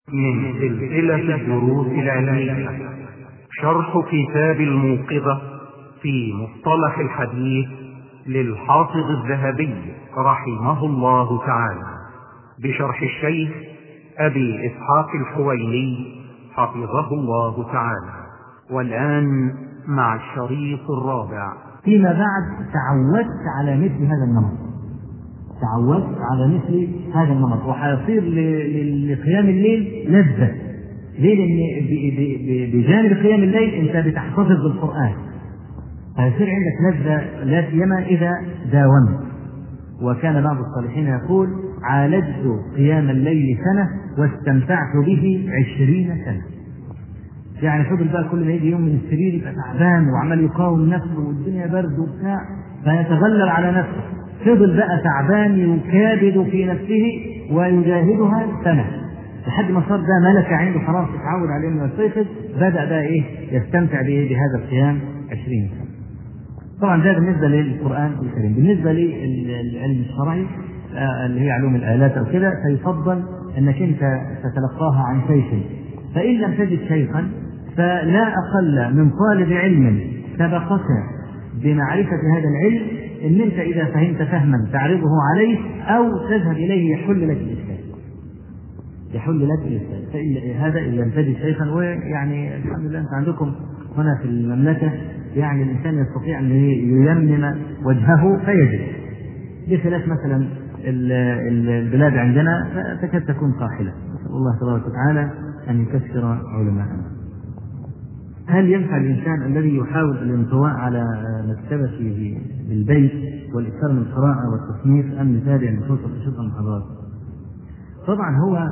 من سلسلة الدروس العلمية شرح كتاب الموقظة في مصطلح الحديث للحافظ الذهبي رحمه الله تعالى بشرح الشيخ أبي إسحاق الحويني حفظه الله تعالى. والآن مع الشريط الرابع. فيما بعد تعودت على مثل هذا النمط، تعودت على مثل هذا النمط، وحيصير لقيام الليل لذة. ليه؟ لأن بجانب قيام الليل أنت بتحتفظ بالقرآن، فيصير عندك لذة لا سيما إذا داومت. وكان بعض الصالحين يقول: عالجت قيام الليل سنة واستمتعت به 20 سنة. يعني فضل بقى كل ما يجي يوم من السرير يبقى تعبان وعمال يقاوم نفسه والدنيا برد وبتاع، فيتغلب على نفسه، فضل بقى تعبان يكابد في نفسه ويجاهدها سنة لحد ما صار ده ملكة عنده، خلاص اتعود عليه انه يستيقظ، بدأ بقى يستمتع بهذا القيام 20 سنة. طبعا ده بالنسبة للقرآن الكريم. بالنسبة للعلم الشرعي اللي هي علوم الآلات أو كده، فيفضل أنك أنت تتلقاها عن شيخ، فإن لم تجد شيخا فلا أقل من طالب علم سبقك بمعرفة هذا العلم، إن أنت إذا فهمت فهما تعرضه عليه أو تذهب إليه يحل لك الإشكال، يحل لك الإشكال. فهذا إن لم تجد شيخا. ويعني الحمد لله أنت عندكم هنا في المملكة يعني الإنسان يستطيع أن ييمم وجهه فيجد، بخلاف مثلا البلاد عندنا تكاد تكون قاحلة. نسأل الله تبارك وتعالى أن يكثر علماءنا. هل ينفع الإنسان الذي يحاول الانطواء على مكتبته بالبيت والإكثار من القراءة والتصنيف أم يتابع النصوص وتشوف المحاضرات؟ طبعا هو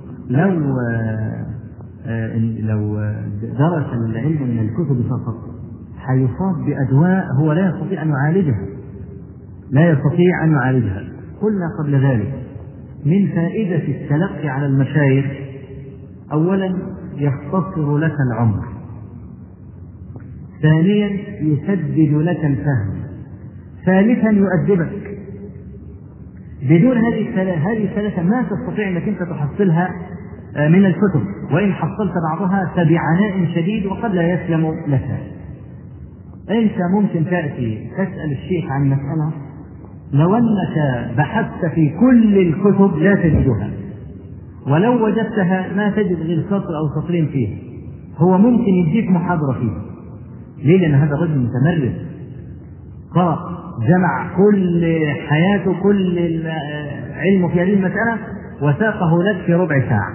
لو درس العلم من الكتب فقط حيصاب بأدواء هو لا يستطيع أن يعالجها، لا يستطيع أن يعالجها. قلنا قبل ذلك من فائدة التلقي على المشايخ: أولا يختصر لك العمر، ثانيا يسدد لك الفهم، ثالثا يؤدبك. بدون هذه الثلاثة ما تستطيع أنك أنت تحصلها من الكتب، وإن حصلت بعضها فبعناء شديد وقد لا يسلم لك. أنت ممكن تأتي تسأل الشيخ عن مسألة لو أنك بحثت في كل الكتب لا تجدها، ولو وجدتها ما تجد غير سطر أو سطرين فيه. هو ممكن يديك محاضرة فيه. ليه؟ لأن هذا الرجل متمرس، قرأ جمع كل حياته كل علمه في هذه المسألة وساقه لك في ربع ساعة.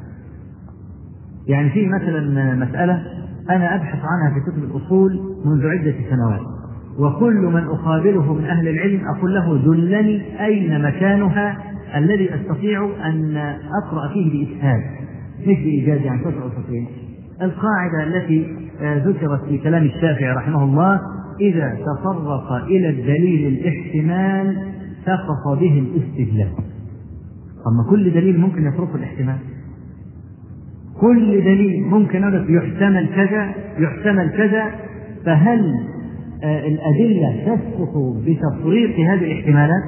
يعني في مثلا مسألة أنا أبحث عنها في كتب الأصول منذ عدة سنوات، وكل من أقابله من أهل العلم أقول له: دلني أين مكانها الذي أستطيع أن أقرأ فيه بإسهال، مش بإيجاز عن سطر أو سطرين. القاعدة التي ذكرت في كلام الشافعي رحمه الله: إذا تطرق إلى الدليل الاحتمال سقط به الاستدلال. أما كل دليل ممكن يطرق الاحتمال، كل دليل ممكن يحتمل كذا يحتمل كذا، فهل الأدلة تسقط بتفريق هذه الاحتمالات؟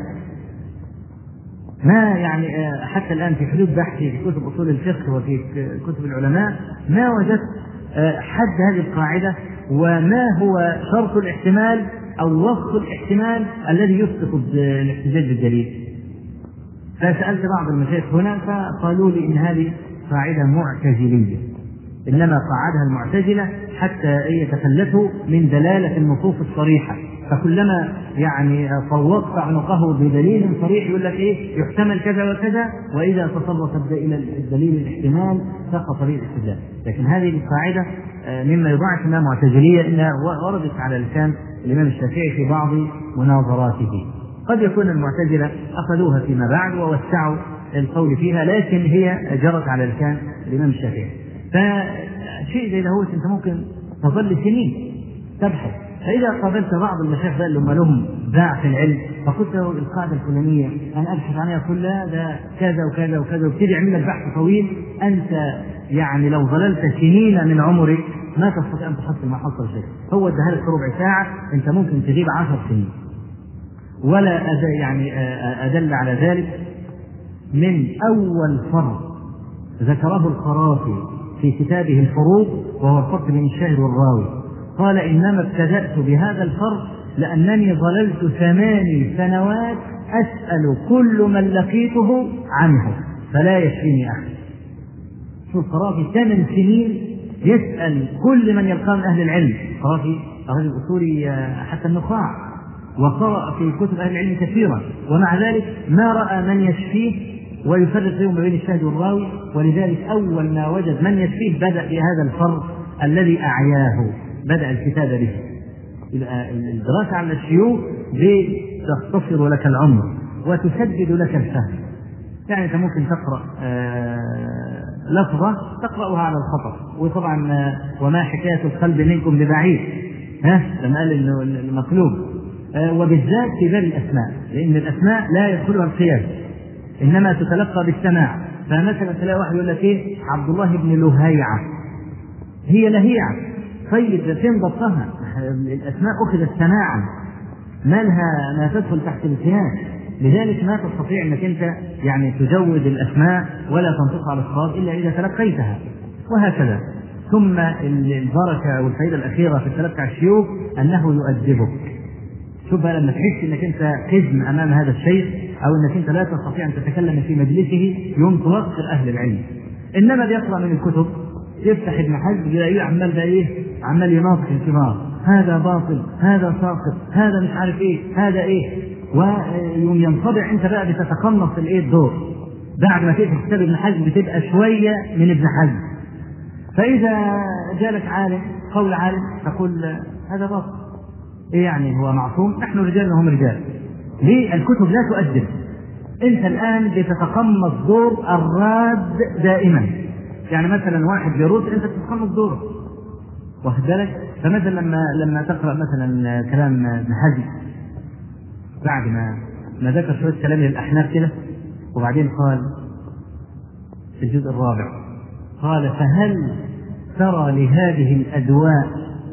ما يعني حتى الآن في حدود بحثي في كتب أصول الفقه وفي كتب العلماء ما وجدت حد هذه القاعدة، وما هو شرط الاحتمال أو وصف الاحتمال الذي يسقط الاحتجاج بالدليل. فسألت بعض المشايخ هنا فقالوا لي إن هذه قاعدة معتزلية، إنما قاعدها المعتزلة حتى يتخلفوا من دلالة النصوص الصريحة، فكلما يعني طوقت عنقه بدليل صريح يقول لك يحتمل كذا وكذا، وإذا تطرقت إلى الدليل الاحتمال سقط به الاستدلال. لكن هذه القاعدة مما يضاعف أنها معتزلية، إنها وردت على لسان الإمام الشافعي في بعض مناظراته. قد يكون المعتزلة أخذوها فيما بعد ووسعوا القول فيها، لكن هي جرت على لسان الإمام الشافعي. فشيء زي ده أنت ممكن تظل سنين تبحث، فإذا قابلت بعض المشايخ اللي هم لهم باع في العلم فقلت له القاعدة الفلانية أنا أبحث عنها كلها ده كذا وكذا وكذا، وابتدي يعمل لك بحث طويل، أنت يعني لو ظللت سنين من عمرك ما تستطيع أن تحصل ما حصل شيء. هو ادها لك ربع ساعة، أنت ممكن تغيب 10 سنين. ولا أدل على ذلك من أول فرض ذكره القرافي في كتابه الفروق، وهو الفرق بين الشاهد والراوي. قال: إنما ابتدأت بهذا الفرق لأنني ظللت 8 سنوات أسأل كل من لقيته عنه فلا يشفيني أحد. شوف القرافي 8 سنين يسأل كل من يلقاه من أهل العلم. القرافي رجل أصولي حتى النخاع، وقرأ في كتب أهل العلم كثيرا، ومع ذلك ما رأى من يشفيه ويفرق بين الشاهد والراوي. ولذلك أول ما وجد من يشفيه بدأ بهذا الفرق الذي أعياه، بدأ الكتاب به. الدراسة على الشيوخ تختصر لك العمر وتسدد لك الفهم. يعني أنت ممكن تقرأ لفظة تقرأها على الخطأ، وطبعا وما حكاية القلب منكم ببعيد، لما قال إنه المقلوب، وبالذات في باب الأسماء، لأن الأسماء لا يدخلها القياس، إنما تتلقى بالسماع. فمثلا تلاقي واحد يقول لك إيه؟ عبد الله بن لهيعة، هي لهيعة. طيب فين ضبطها؟ الأسماء أخذت سماعا، ما لها ما تدخل تحت القياس. لذلك ما تستطيع أنك أنت يعني تجود الأسماء ولا تنطق على الصواب إلا إذا تلقيتها، وهكذا. ثم البركة والفائدة الأخيرة في التلقي على الشيوخ أنه يؤدبك. شوف بقى لما تحس أنك أنت حزم أمام هذا الشيخ، أو أنك أنت لا تستطيع أن تتكلم في مجلسه، يوم توقر أهل العلم. إنما بيقرأ من الكتب، يفتح ابن حزم يلاقيه عمال بقى إيه؟ عمال يناطق الكبار، هذا باطل، هذا ساقط، هذا مش عارف إيه، هذا إيه، ويوم ينطبع أنت بقى بتتقمص الإيه الدور. بعد ما تقفل كتاب ابن حزم بتبقى شوية من ابن حزم. فإذا جالك عالم قول عالم تقول هذا باطل. إيه يعني هو معصوم؟ نحن رجال وهم رجال. ليه؟ الكتب لا تؤدب. أنت الآن بتتقمص دور الراد دائما. يعني مثلا واحد بيرد أنت تتقمص دوره، واخد بالك؟ فمثلا لما تقرأ مثلا كلام ابن حزم بعد ما ذكر شوية كلام للأحناف كده، وبعدين قال في الجزء الرابع، قال: فهل ترى لهذه الأدواء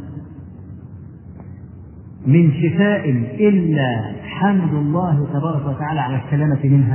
من شفاء إلا حمد الله تبارك وتعالى على السلامة منها.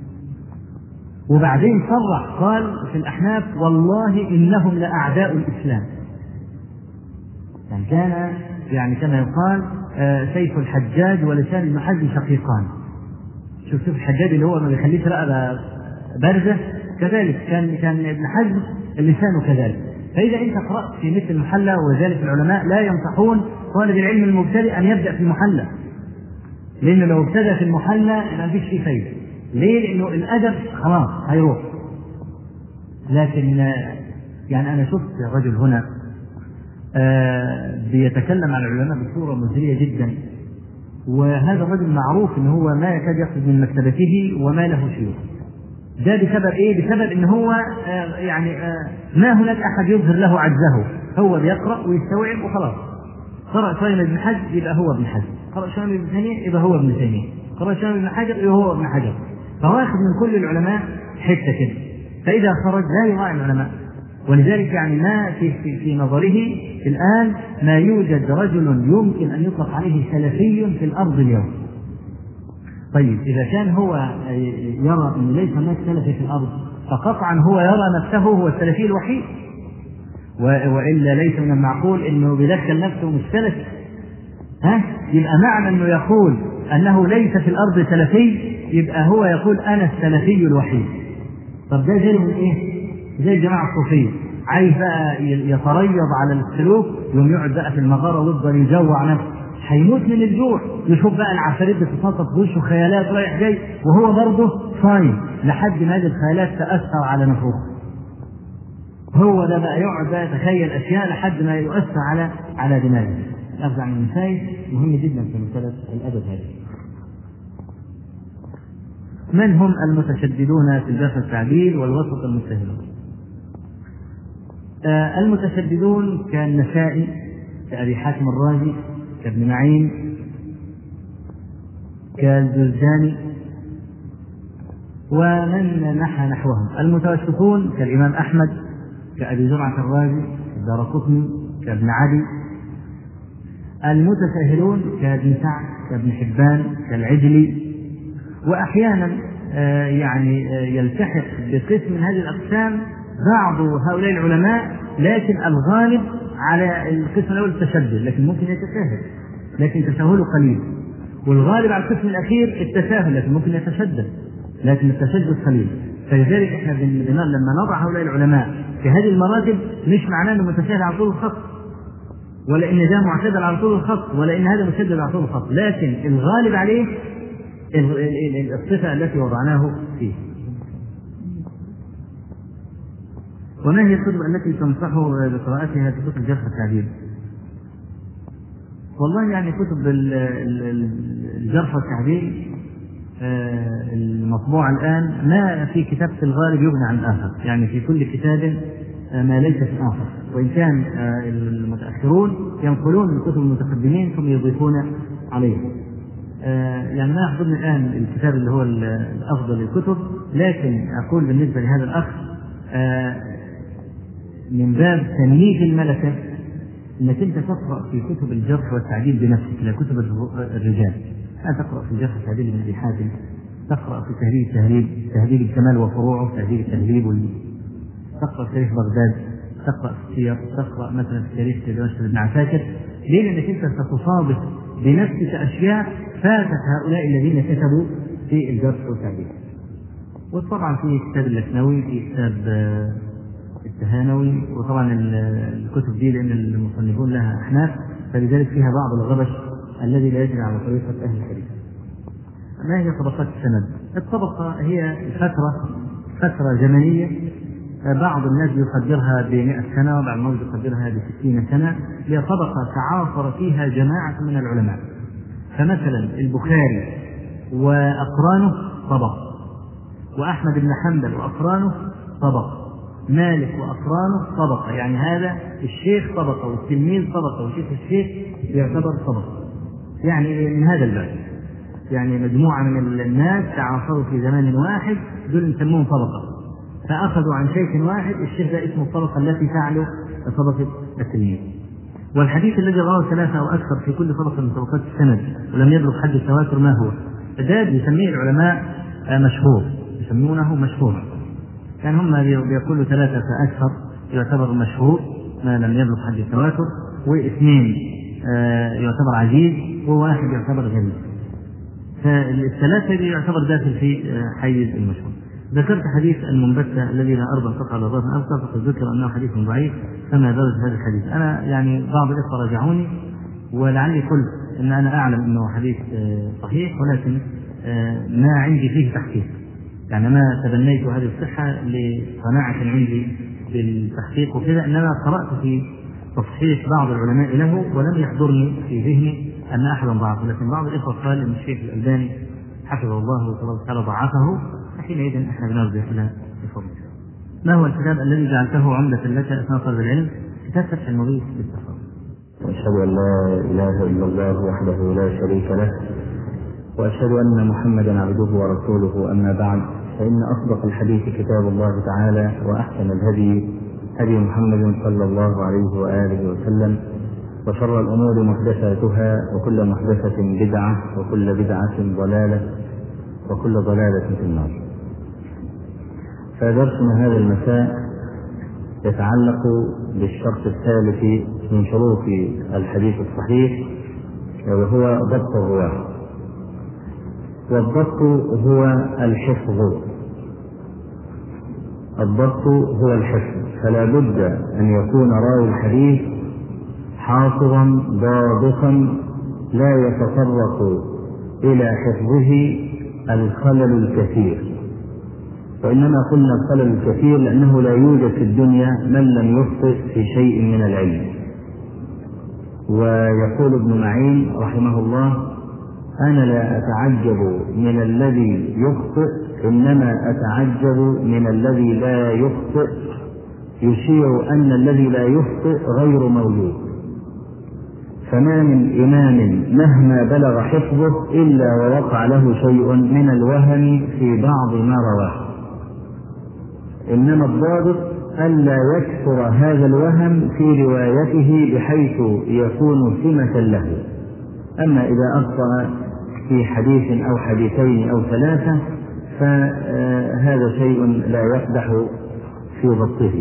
وبعدين صرح قال في الأحناف: والله إنهم لأعداء الإسلام. يعني كان يعني كما يقال سيف الحجاج ولسان ابن حزم شقيقان. شوف الحجاج اللي هو ما بيخليش رقبة بارزة، كذلك كان ابن حزم لسانه كذلك. فإذا أنت قرأت في مثل المحلى، وذلك العلماء لا ينصحون طالب العلم المبتدئ أن يبدأ في المحلى، لأنه لو ابتدأ في المحلى ما فيش فيه فايدة. ليه؟ لأنه الأدب خلاص هيروح. لكن يعني أنا شفت رجل هنا بيتكلم عن العلماء بصورة مزرية جدا، وهذا الرجل معروف إن هو ما يكاد يخرج من مكتبته وما له شيوخ. ده بسبب إيه؟ بسبب إن هو ما هناك أحد يظهر له عجزه، هو بيقرأ ويستوعب وخلاص. قرأ شوية من ابن حزم يبقى هو ابن حزم، قرأ شوية من ابن تيمية يبقى هو ابن تيمية، قرأ شوية من ابن حجر يبقى هو ابن حجر، فواخد من كل العلماء حتة كده. فإذا خرج لا يراعي العلماء. ولذلك يعني ما في نظره الآن ما يوجد رجل يمكن أن يطلق عليه سلفي في الأرض اليوم. طيب إذا كان هو يرى أن ليس هناك سلفي في الأرض، فقطعا هو يرى نفسه هو السلفي الوحيد، وإلا ليس من المعقول أنه بيدخل نفسه مش سلفي. يبقى معنى أنه يقول أنه ليس في الأرض سلفي، يبقى هو يقول أنا السلفي الوحيد. طب ده زي من إيه؟ زي الجماعة الصوفية، عايز بقى يتريض على السلوك، يوم يقعد بقى في المغارة ويفضل يجوع نفسه، هيموت من الجوع. يشوف بقى العفاريت بتتنطط في وشه، خيالات رايح جاي، وهو برضه صايم لحد ما هذه الخيالات تأثر على نفوخه. هو ده بقى يقعد بقى يتخيل أشياء لحد ما يؤثر على دماغه. الأخذ عن المسائل مهم جدا في مسألة الأدب هذه. من هم المتشددون في الجرح والتعديل والوسط المجتهدون؟ المتشددون كالنسائي، كأبي حاتم الرازي، كابن معين، كالجرجاني، ومن نحى نحوهم. المتوسطون كالإمام أحمد، كأبي زرعة الرازي، كالدارقطني، كابن عدي. المتساهلون كابن سعد، كابن حبان، كالعجلي. وأحيانا يعني يلتحق بقسم من هذه الأقسام بعض هؤلاء العلماء، لكن الغالب على القسم الأول التشدد، لكن ممكن يتساهل لكن تساهله قليل، والغالب على القسم الأخير التساهل لكن ممكن يتشدد لكن التشدد قليل. فلذلك احنا لما نضع هؤلاء العلماء في هذه المراتب مش معناه انه متساهل على طول الخط، ولا ان ده معتدل على طول الخط، ولا ان هذا مشدد على طول الخط، لكن الغالب عليه الصفة التي وضعناه فيه. وما هي الكتب التي تنصح بقراءتها في كتب الجرح والتعديل؟ والله يعني كتب الجرح والتعديل المطبوع الآن ما في كتاب في الغالب يغني عن الآخر، يعني في كل كتاب ما ليس في آخر، وإن كان المتأخرون ينقلون من كتب المتقدمين ثم يضيفون عليه. يعني ما يحضرني الآن الكتاب اللي هو الأفضل للكتب، لكن أقول بالنسبة لهذا الأخ من باب تنمية الملكة أنك أنت تقرأ في كتب الجرح والتعديل بنفسك، لا كتب الرجال. لا تقرأ في الجرح والتعديل من أبي حاتم، تقرأ في تهذيب الكمال وفروعه، تهذيب التهذيب، تقرأ في تاريخ بغداد، تقرأ في السير، تقرأ مثلا في تاريخ دمشق بن عساكر. ليه؟ لأنك أنت ستصادف بنفسك أشياء فاتت هؤلاء الذين كتبوا في الجرح والتعديل. وطبعا في كتاب اللكنوي، في كتاب التهانوي، وطبعا الكتب دي لأن المصنفون لها أحناف فلذلك فيها بعض الغبش الذي لا يجري على طريقة أهل الحديث. ما هي طبقات السند؟ الطبقة هي فترة زمنية، بعض الناس يقدرها ب100 سنة، وبعض الناس يقدرها ب60 سنة، هي طبقة تعاصر فيها جماعة من العلماء. فمثلا البخاري وأقرانه طبقة، وأحمد بن حنبل وأقرانه طبقة، مالك وأقرانه طبقة، يعني هذا الشيخ طبقة والتلميذ طبقة وشيخ الشيخ يعتبر طبقة. يعني من هذا الباب يعني مجموعة من الناس تعاصروا في زمان واحد، دول نسموهم طبقة، فأخذوا عن شيخ واحد، الشيخ ده اسمه الطبقة التي تعلو طبقة التلميذ. والحديث الذي رواه 3 أو أكثر في كل طبقة من طبقات السند ولم يبلغ حد التواتر ما هو؟ ده يسميه العلماء مشهور، يسمونه مشهور، يعني هم بيقولوا 3 فأكثر يعتبر مشهور ما لم يبلغ حد التواتر، و2 يعتبر عزيز، و1 يعتبر غريب. فالثلاثة دي يعتبر داخل في حيز المشهور. ذكرت حديث المنبتة الذي لا أرض انقطع على ضرب أبقى، فقد ذكر أنه حديث ضعيف، فما درجة هذا الحديث؟ أنا يعني بعض الإخوة راجعوني ولعلي قلت أن أنا أعلم أنه حديث صحيح، ولكن ما عندي فيه تحقيق، يعني ما تبنيت هذه الصحة لقناعة عندي بالتحقيق وكذا، إنما قرأت في تصحيح بعض العلماء له ولم يحضرني في ذهني أن أحدا ضعفه، لكن بعض الإخوة قال أن الشيخ الألباني حفظه الله وتعالى ضعفه، فحينئذ احنا بنرجع إلى الفضل. ما هو الكتاب الذي جعلته عمدة لك أثناء طلب العلم؟ كتاب فتح المغيث بالتفاضل. وأشهد أن لا إله إلا الله وحده لا شريك له، وأشهد أن محمدا عبده ورسوله، أما بعد، فإن أصدق الحديث كتاب الله تعالى، وأحسن الهدي هدي محمد صلى الله عليه وآله وسلم، وشر الأمور محدثاتها، وكل محدثة بدعة، وكل بدعة ضلالة، وكل ضلالة في النار. فدرسنا هذا المساء يتعلق بالشرط الثالث من شروط الحديث الصحيح، وهو ضبط الرواة. والضبط هو الحفظ، الضبط هو الحفظ، فلا بد أن يكون راوي الحديث حافظا ضابطا لا يتطرق إلى حفظه الخلل الكثير. وإنما قلنا الخلل الكثير لأنه لا يوجد في الدنيا من لم يخطئ في شيء من العلم. ويقول ابن معين رحمه الله: أنا لا أتعجب من الذي يخطئ، إنما أتعجب من الذي لا يخطئ، يشير أن الذي لا يخطئ غير موجود. فما من إمام مهما بلغ حفظه إلا ووقع له شيء من الوهم في بعض ما رواه، إنما الضابط ألا يكثر هذا الوهم في روايته بحيث يكون سمة له. أما إذا أخطأ في حديث أو حديثين أو 3 فهذا شيء لا يقدح في ضبطه.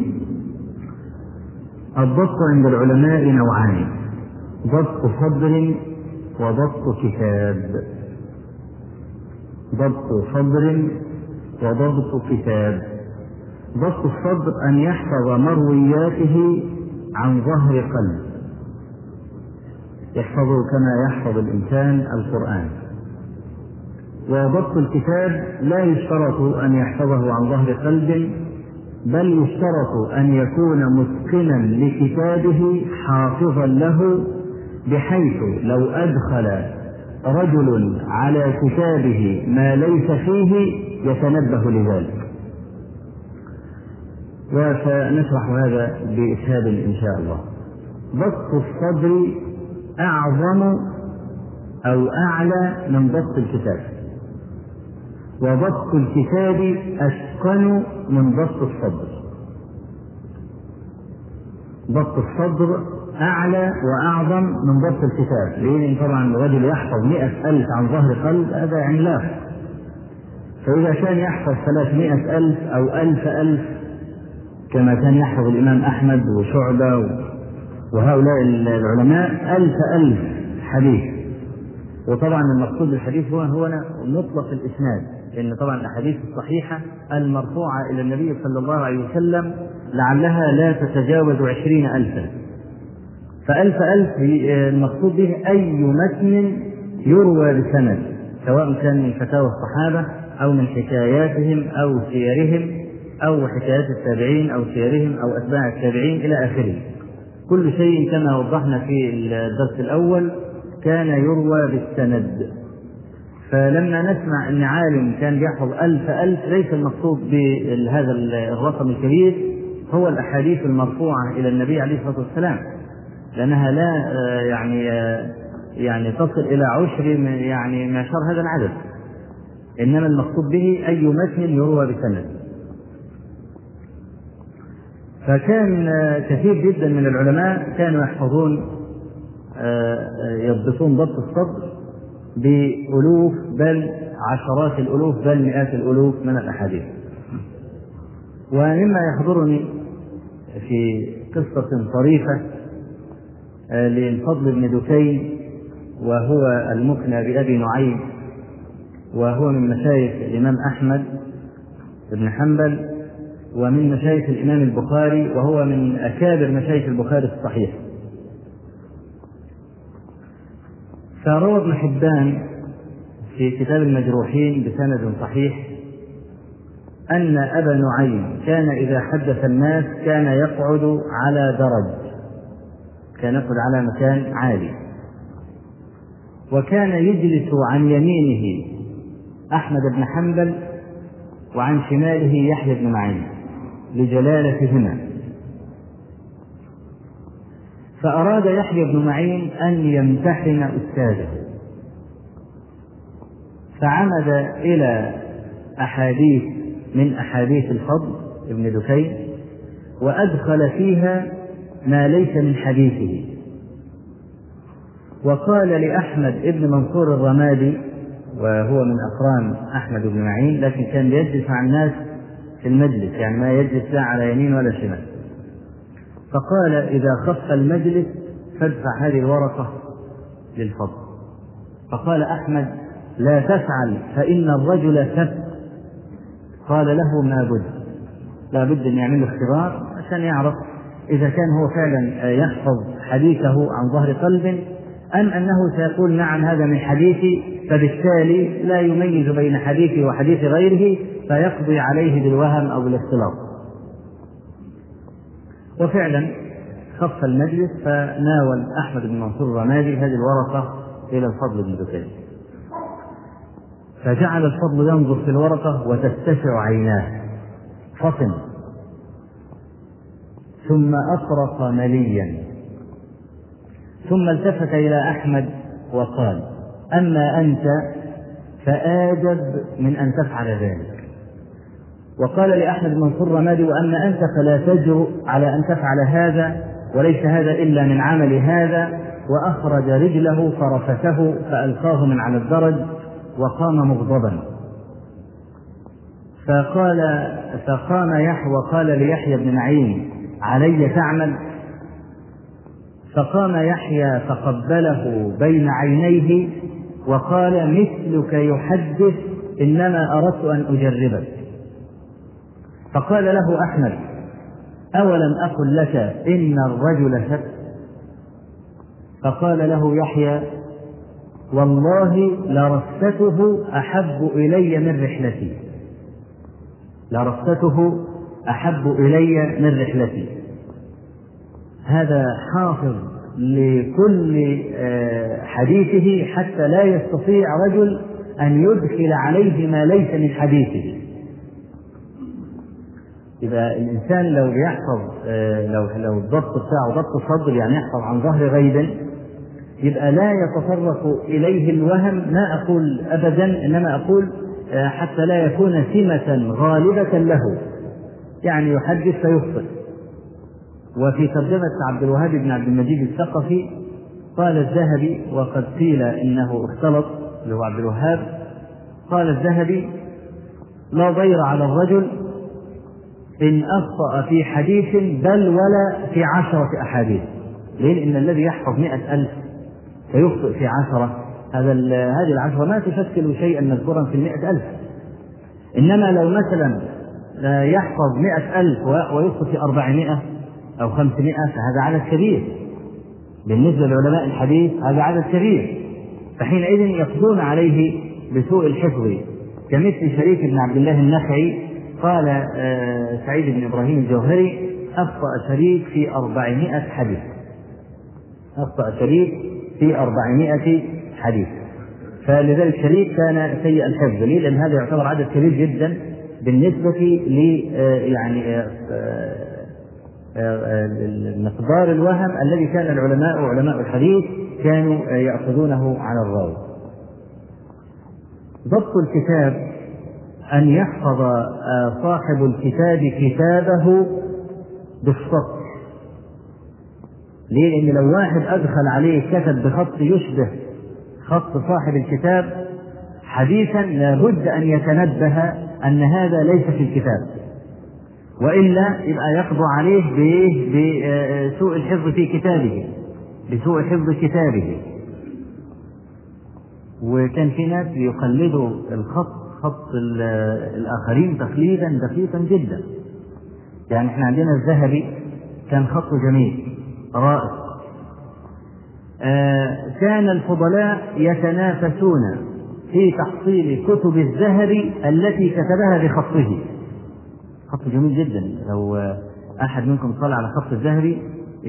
الضبط عند العلماء نوعان: ضبط صدر وضبط كتاب. ضبط صدر وضبط كتاب. ضبط الصدر أن يحفظ مروياته عن ظهر قلب، يحفظه كما يحفظ الإنسان القرآن. وضبط الكتاب لا يشترط أن يحفظه عن ظهر قلب، بل يشترط أن يكون متقنا لكتابه حافظا له، بحيث لو أدخل رجل على كتابه ما ليس فيه يتنبه لذلك. وسنشرح هذا بإسهاب إن شاء الله. ضبط الصدر أعظم أو أعلى من ضبط الكتاب، وضبط الكتاب أتقن من ضبط الصدر. ضبط الصدر أعلى وأعظم من ضبط الكتاب، لأن طبعا الرجل يحفظ 100,000 عن ظهر قلب هذا عملاق، فإذا كان يحفظ 300,000 أو 1,000 كما كان يحفظ الإمام أحمد وشعبة وهؤلاء العلماء 1,000 حديث. وطبعا المقصود بالحديث هو مطلق الإسناد، لأن طبعا الأحاديث الصحيحة المرفوعة إلى النبي صلى الله عليه وسلم لعلها لا تتجاوز 20,000. ف1,000 المقصود به أي متن يروى بسند، سواء كان من فتاوى الصحابة أو من حكاياتهم أو سيرهم أو حكايات التابعين أو سيرهم أو أتباع التابعين إلى آخره. كل شيء كما وضحنا في الدرس الأول كان يروى بالسند. فلما نسمع أن عالم كان يحفظ 1,000 ليس المقصود بهذا الرقم الكبير هو الأحاديث المرفوعة إلى النبي عليه الصلاة والسلام، لأنها لا يعني تصل إلى 10 يعني معشار هذا العدد، إنما المقصود به أي متن يروى بسند. فكان كثير جدا من العلماء كانوا يحفظون يضبطون ضبط الصدر بألوف بل عشرات الألوف بل مئات الألوف من الأحاديث. ومما يحضرني في قصة طريفة للفضل بن دكين، وهو المكنى بأبي نعيم، وهو من مشايخ الإمام أحمد بن حنبل ومن مشايخ الإمام البخاري، وهو من أكابر مشايخ البخاري الصحيح. فروى ابن حبان في كتاب المجروحين بسند صحيح أن أبا نعيم كان إذا حدث الناس كان يقعد على درج، كان يقعد على مكان عالي، وكان يجلس عن يمينه أحمد بن حنبل وعن شماله يحيى بن معين لجلالتهما. فأراد يحيى بن معين أن يمتحن أستاذه، فعمد إلى أحاديث من أحاديث الفضل ابن دكين وأدخل فيها ما ليس من حديثه، وقال لأحمد ابن منصور الرمادي، وهو من أقران أحمد بن معين لكن كان يجلس مع الناس في المجلس، يعني ما يجلس لا على يمين ولا شمال، فقال إذا خف المجلس فادفع هذه الورقة للفضل. فقال أحمد لا تفعل فإن الرجل كف. قال له لا بد أن يعمل اختبار عشان يعرف إذا كان هو فعلا يحفظ حديثه عن ظهر قلب أم أنه سيقول نعم هذا من حديثي، فبالتالي لا يميز بين حديثي وحديث غيره فيقضي عليه بالوهم أو بالاختلاط. وفعلا خف المجلس، فناول أحمد بن منصور الرمادي هذه الورقة إلى الفضل بن دكين، فجعل الفضل ينظر في الورقة وتتسع عيناه فطن، ثم أطرق مليا، ثم التفت إلى أحمد وقال أما أنت فآجب من أن تفعل ذلك. وقال لأحمد بن منصور الرمادي وأما أنت فلا تجرؤ على أن تفعل هذا، وليس هذا إلا من عمل هذا. وأخرج رجله فرفته فألقاه من على الدرج وقام مغضبا. فقام يحيى وقال ليحيى بن معين: علي تعمل؟ فقام يحيى فقبله بين عينيه وقال: مثلك يحدث، إنما أردت أن أجربك. فقال له أحمد: أولم أقل لك إن الرجل شك؟ فقال له يحيى: والله لرثته أحب إلي من رحلتي، لرثته أحب إلي من رحلتي. هذا حافظ لكل حديثه حتى لا يستطيع رجل أن يدخل عليه ما ليس من حديثه. إذا الإنسان لو يحفظ لو الضبط بتاعه ضبط الصدر، يعني يحفظ عن ظهر غيب، يبقى لا يتطرق إليه الوهم. ما أقول أبدا، إنما أقول حتى لا يكون سمة غالبة له، يعني يحدث فيخطئ. وفي ترجمة عبد الوهاب بن عبد المجيد الثقفي قال الذهبي، وقد قيل إنه اختلط اللي هو عبد الوهاب، قال الذهبي: لا ضير على الرجل إن أخطأ في حديث بل ولا في 10 أحاديث. ليه؟ لأن الذي يحفظ 100,000 فيخطئ في 10، هذه 10 ما تشكل شيئا مذكورا في 100,000. إنما لو مثلا يحفظ 100,000 ويخطئ في 400 أو 500 فهذا عدد كبير بالنسبة لعلماء الحديث، هذا عدد كبير، فحينئذ يقضون عليه بسوء الحفظ. كمثل شريك بن عبد الله النخعي قال سعيد بن إبراهيم الجوهري: أخطأ شريك في 400 حديث، أخطأ شريك في 400 حديث. فلذلك شريك كان سيء الحفظ. ليه؟ لأن هذا يعتبر عدد كبير جدا بالنسبة مقدار الوهم الذي كان العلماء وعلماء الحديث كانوا يأخذونه على الراوي. ضبط الكتاب أن يحفظ صاحب الكتاب كتابه بالسطر. ليه؟ لأن لو واحد أدخل عليه كتب بخط يشبه خط صاحب الكتاب حديثا لابد أن يتنبه أن هذا ليس في الكتاب، وإلا يبقى يقضى عليه بسوء الحفظ في كتابه، بسوء حفظ كتابه. وكان في ناس يقلدوا خط الآخرين تقليدا دقيقا جدا. يعني احنا عندنا الذهبي كان خطه جميل رائع. كان الفضلاء يتنافسون في تحصيل كتب الذهبي التي كتبها بخطه، خط جميل جدا. لو أحد منكم طلع على خط الذهبي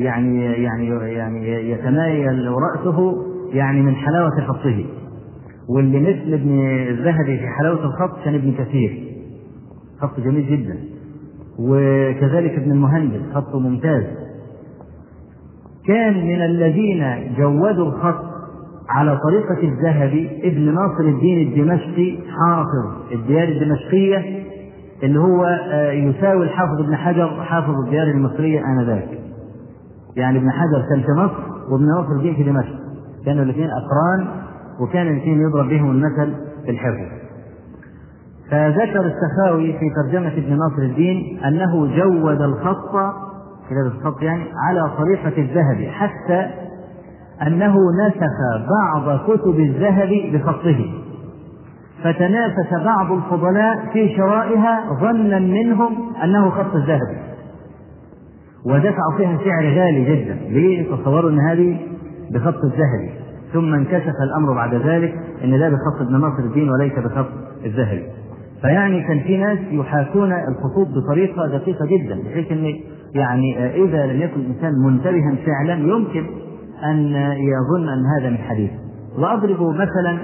يعني يتمايل رأسه يعني من حلاوة خطه. واللي مثل ابن الذهبي في حلاوة الخط كان ابن كثير، خط جميل جدا. وكذلك ابن المهندس خطه ممتاز. كان من الذين جودوا الخط على طريقة الذهبي ابن ناصر الدين الدمشقي حافظ الديار الدمشقية، اللي هو يساوي الحافظ ابن حجر حافظ الديار المصرية آنذاك. يعني ابن حجر كان في مصر وابن ناصر الدين في دمشق، كانوا الاثنين أقران، وكان الاثنين يضرب بهم المثل في الحفظ. فذكر السخاوي في ترجمة ابن ناصر الدين أنه جود الخط كتاب الخط يعني على طريقة الذهبي، حتى أنه نسخ بعض كتب الذهبي بخطه، فتنافس بعض الفضلاء في شرائها ظنا منهم أنه خط الذهبي، ودفعوا فيها سعر غالي جدا. ليه؟ تصوروا أن هذه بخط الذهبي، ثم انكشف الأمر بعد ذلك أن ده بخط ابن ناصر الدين وليس بخط الذهبي. فيعني كان في ناس يحاكون الخطوط بطريقة دقيقة جدا، بحيث أن يعني إذا لم يكن الإنسان منتبها فعلا يمكن أن يظن أن هذا من حديث. وأضرب مثلا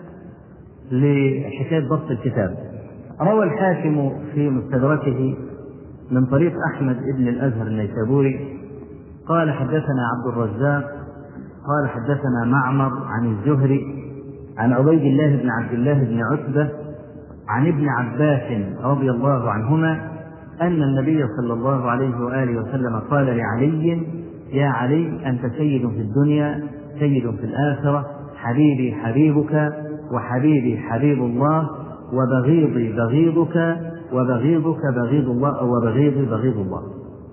لحكاية ضبط الكتاب. روى الحاكم في مستدركه من طريق أحمد بن الأزهر النيسابوري قال: حدثنا عبد الرزاق قال حدثنا معمر عن الزهري عن عبيد الله بن عبد الله بن عتبة عن ابن عباس رضي الله عنهما أن النبي صلى الله عليه وآله وسلم قال لعلي: يا علي، أنت سيد في الدنيا سيد في الآخرة، حبيبي حبيبك وحبيبي حبيب الله وبغيضي بغيضك، وبغيضك بغيض الله أو وبغيضي بغيض الله.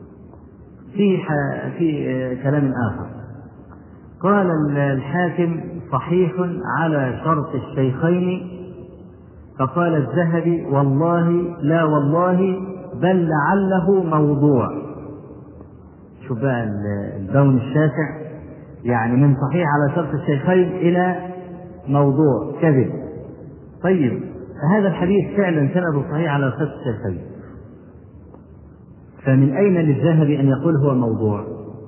في كلام آخر قال الحاكم صحيح على شرط الشيخين، فقال الذهبي والله لا والله بل لعله موضوع. شوف بقى البون الشاسع، يعني من صحيح على شرط الشيخين إلى موضوع كذب. طيب هذا الحديث فعلا سنده صحيح على شرط الشيخين، فمن أين للذهبي أن يقول هو موضوع؟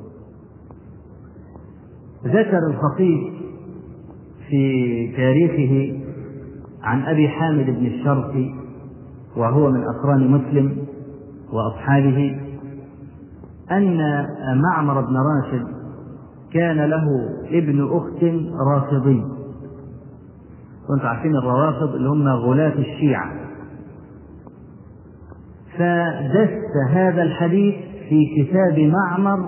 ذكر الخطيب في تاريخه عن أبي حامد بن الشرقي وهو من أقران مسلم وأصحابه أن معمر بن راشد كان له ابن أخت رافضي. كنتم عارفين الروافض اللي هم غلاة الشيعة. فدس هذا الحديث في كتاب معمر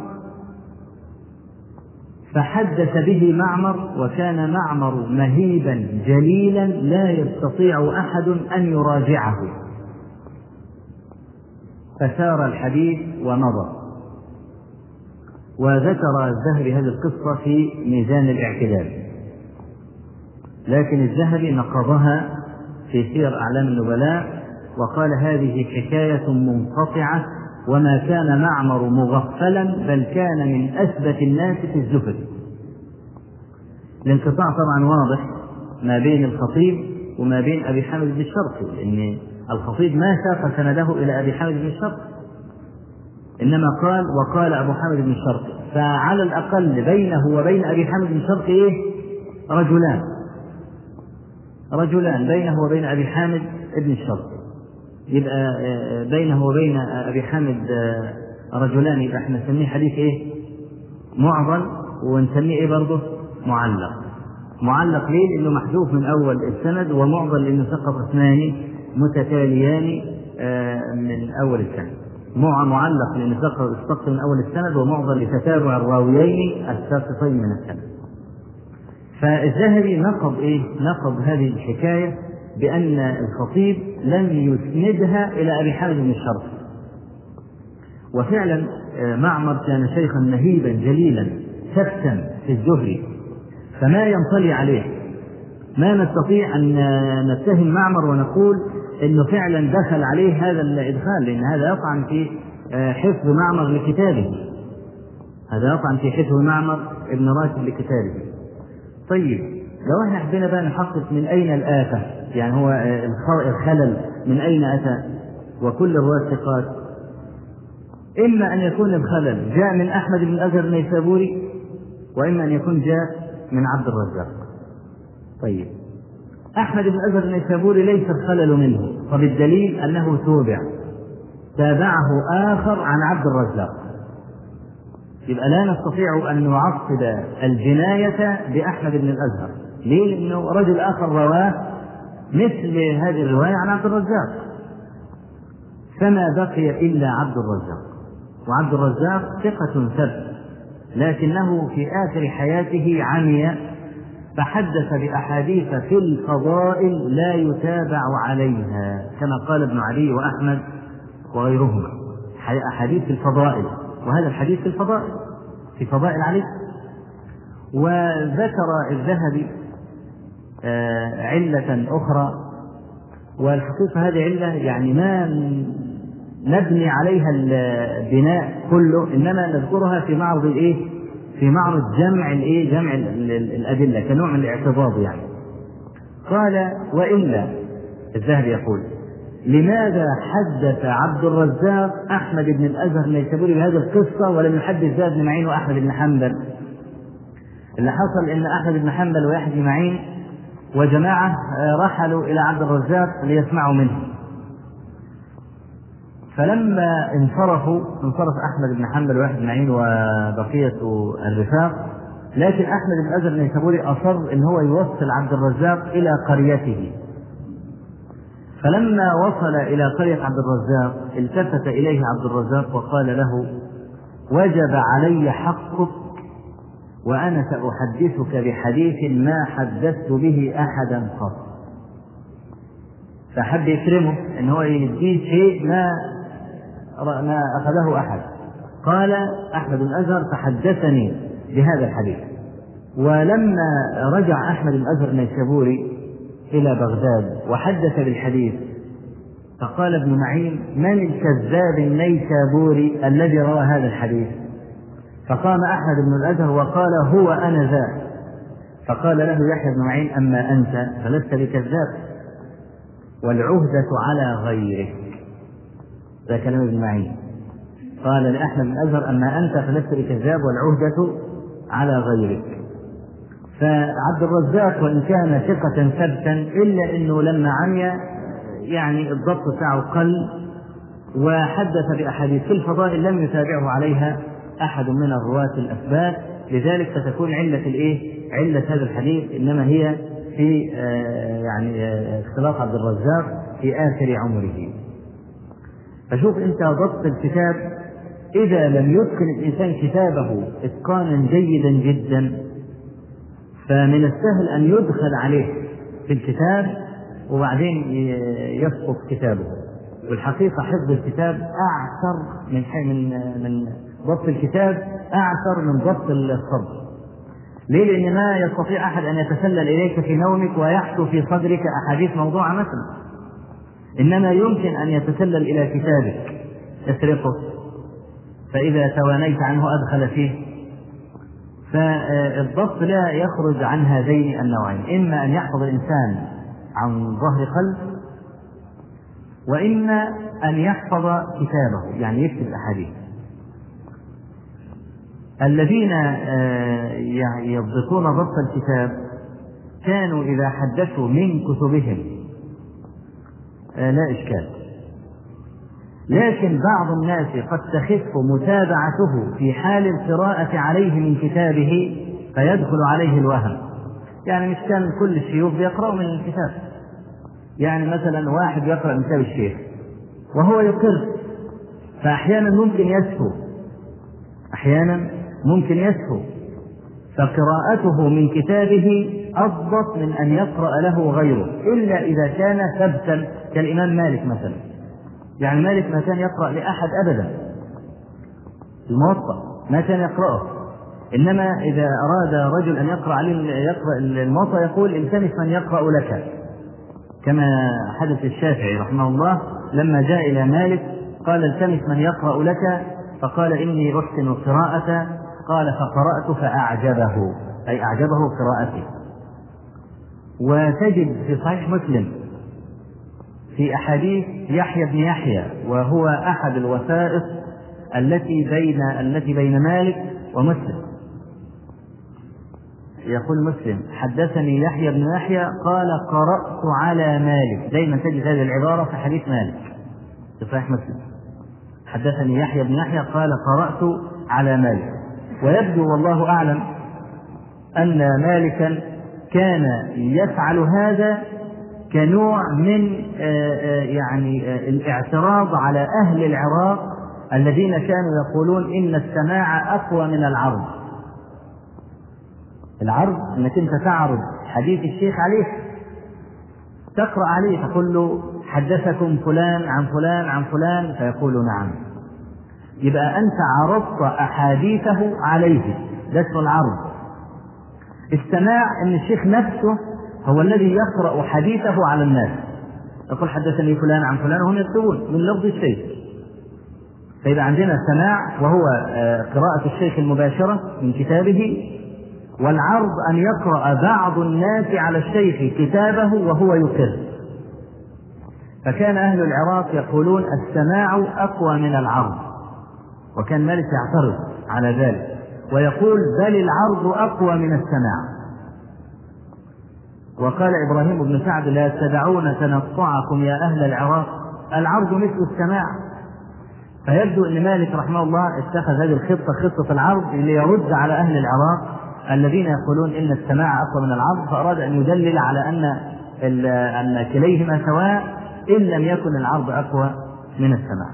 فحدث به معمر، وكان معمر مهيبا جليلا لا يستطيع أحد أن يراجعه، فسار الحديث ومضى. وذكر الذهبي هذه القصة في ميزان الاعتدال، لكن الذهبي نقضها في سير أعلام النبلاء وقال هذه حكاية منقطعة، وما كان معمر مغفلا بل كان من أثبت الناس في الزهد. الانقطاع طبعا واضح ما بين الخطيب وما بين أبي حامد بن الشرقي، لأن الخطيب ما ساق سنده إلى أبي حامد بن الشرقي، إنما قال وقال أبو حامد بن الشرقي، فعلى الأقل بينه وبين أبي حامد بن الشرقي إيه؟ رجلان بينه وبين أبي حامد بن الشرقي، يبقى بينه وبين أبي حامد رجلان، يبقى احنا نسميه حديث ايه؟ معضل، ونسميه ايه برضه؟ معلق ليه؟ لأنه محذوف من أول السند، ومعضل لأنه سقط اثنان متتاليان من أول السند. معلق لأنه سقط من أول السند، ومعضل لتتابع الراويين الساقطين من السند. فالذهبي نقض هذه الحكاية بأن الخطيب لم يسندها إلى أبي حامد بن الشرقي. وفعلا معمر كان شيخا مهيبا جليلا ثبتا في الزهد، فما ينطلي عليه. ما نستطيع أن نتهم معمر ونقول إنه فعلا دخل عليه هذا الإدخال، لأن هذا يطعن في حفظ معمر لكتابه، هذا يطعن في حفظ معمر ابن راشد لكتابه. طيب لو احنا حبينا بقى نحقق من أين الآفة، يعني هو الخلل من أين أتى؟ وكل الرواة ثقات، إما أن يكون الخلل جاء من أحمد بن الأزهر النيسابوري، وإما أن يكون جاء من عبد الرزاق. طيب أحمد بن الأزهر النيسابوري ليس الخلل منه، فبالدليل أنه تابعه آخر عن عبد الرزاق، يبقى لا نستطيع أن نعصب الجناية بأحمد بن الأزهر. ليه؟ لأنه رجل آخر رواه مثل هذه الرواية عن عبد الرزاق، فما بقي إلا عبد الرزاق. وعبد الرزاق ثقة ثبت، لكنه في آخر حياته عمي، فحدث بأحاديث في الفضائل لا يتابع عليها، كما قال ابن علي وأحمد وغيرهما، أحاديث الفضائل، وهذا الحديث في فضائل علي. وذكر الذهبي علة أخرى، والحقيقة هذه علة يعني ما نبني عليها البناء كله، إنما نذكرها في معرض في معرض جمع الأدلة كنوع من الاعتراض يعني. قال وإلا، الذهبي يقول لماذا حدث عبد الرزاق أحمد بن الأزهر النيسابوري بهذه القصة ولم يحدث زيد بن معين وأحمد بن حنبل؟ اللي حصل إن أحمد بن حنبل ويحيى بن معين وجماعة رحلوا إلى عبد الرزاق ليسمعوا منه، فلما انصرف أحمد بن حنبل ويحيى بن معين وبقية الرفاق، لكن أحمد بن الأزهر النيسابوري أصر إن هو يوصل عبد الرزاق إلى قريته. فلما وصل إلى قرية عبد الرزاق التفت إليه عبد الرزاق وقال له وجب علي حقك، وأنا سأحدثك بحديث ما حدثت به أحدا قط. فحب يكرمه ان هو يديه شيء ما اخذه احد. قال احمد بن الازهر فحدثني بهذا الحديث. ولما رجع احمد بن الازهر النيسابوري الى بغداد وحدث بالحديث فقال ابن معين: من الكذاب النيسابوري الذي روى هذا الحديث؟ فقام احمد بن الازهر وقال: هو انا ذا. فقال له يحيى بن معين: اما انت فلست بكذاب، والعهدة على غيرك. ذا كلام ابن معين. قال لأحمد بن الأزهر: أما أنت فلست بكذاب والعهدة على غيرك. فعبد الرزاق وإن كان ثقة ثبتا إلا أنه لما عمي يعني الضبط بتاعه قل، وحدث بأحاديث في الفضائل لم يتابعه عليها أحد من الرواة الأثبات، لذلك فتكون علة هذا الحديث إنما هي في يعني اختلاط عبد الرزاق في آخر عمره. فشوف أنت ضبط الكتاب، إذا لم يتقن الإنسان كتابه إتقانا جيدا جدا فمن السهل أن يدخل عليه في الكتاب وبعدين يسقط كتابه. والحقيقة حفظ الكتاب أعسر من ضبط الكتاب، أعسر من ضبط الصدر. ليه؟ لأن ما يستطيع أحد أن يتسلل إليك في نومك ويحشو في صدرك أحاديث موضوعة مثلا، إنما يمكن أن يتسلل إلى كتابك يسرقه، فإذا توانيت عنه أدخل فيه. فالضبط لا يخرج عن هذين النوعين: إما أن يحفظ الإنسان عن ظهر قلب، وإما أن يحفظ كتابه يعني يكتب الأحاديث. الذين يضبطون ضبط الكتاب كانوا إذا حدثوا من كتبهم لا إشكال، لكن بعض الناس قد تخف متابعته في حال القراءة عليه من كتابه فيدخل عليه الوهم. يعني مش كان كل الشيوخ يقرأوا من الكتاب، يعني مثلا واحد يقرأ من كتاب الشيخ وهو يقر، فأحيانا ممكن يسهو، فقراءته من كتابه أضبط من أن يقرأ له غيره، إلا إذا كان ثبتا كالإمام مالك مثلا. يعني مالك ما كان يقرأ لأحد أبدا، الموطأ ما كان يقرأه، إنما إذا أراد رجل أن يقرأ الموطأ يقول: التمس من يقرأ لك، كما حدث الشافعي رحمه الله لما جاء إلى مالك قال: التمس من يقرأ لك، فقال: إني أحسن القراءة. قال: فقرأت فأعجبه، أي أعجبه قراءتي. وتجد في صحيح مسلم في أحاديث يحيى بن يحيى، وهو أحد الوسائط التي بين مالك ومسلم. يقول مسلم: حدثني يحيى بن يحيى قال: قرأت على مالك. دائما تجد هذه العبارة في حديث مالك في صحيح مسلم: حدثني يحيى بن يحيى قال: قرأت على مالك. ويبدو والله أعلم أن مالكا كان يفعل هذا كنوع من يعني الاعتراض على أهل العراق الذين كانوا يقولون إن السماع أقوى من العرض. العرض أنك أنت تعرض حديث الشيخ عليك، تقرأ عليه تقول له: حدثكم فلان عن فلان عن فلان، فيقول نعم. يبقى أنت عرضت أحاديثه عليه، ده اسمه العرض. السماع أن الشيخ نفسه هو الذي يقرأ حديثه على الناس، يقول: حدثني فلان عن فلان، وهم يكتبون من لفظ الشيخ. فإذا عندنا السماع وهو قراءة الشيخ المباشرة من كتابه، والعرض أن يقرأ بعض الناس على الشيخ كتابه وهو يقر. فكان أهل العراق يقولون السماع أقوى من العرض، وكان مالك يعترض على ذلك ويقول: بل العرض أقوى من السماع. وقال إبراهيم بن سعد: لا تدعون تنطعكم يا أهل العراق، العرض مثل السماع. فيبدو أن مالك رحمه الله اتخذ هذه الخطة، خطة العرض، ليرد على أهل العراق الذين يقولون إن السماع أقوى من العرض، فأراد أن يدلل على أن كليهما سواء إن لم يكن العرض أقوى من السماع.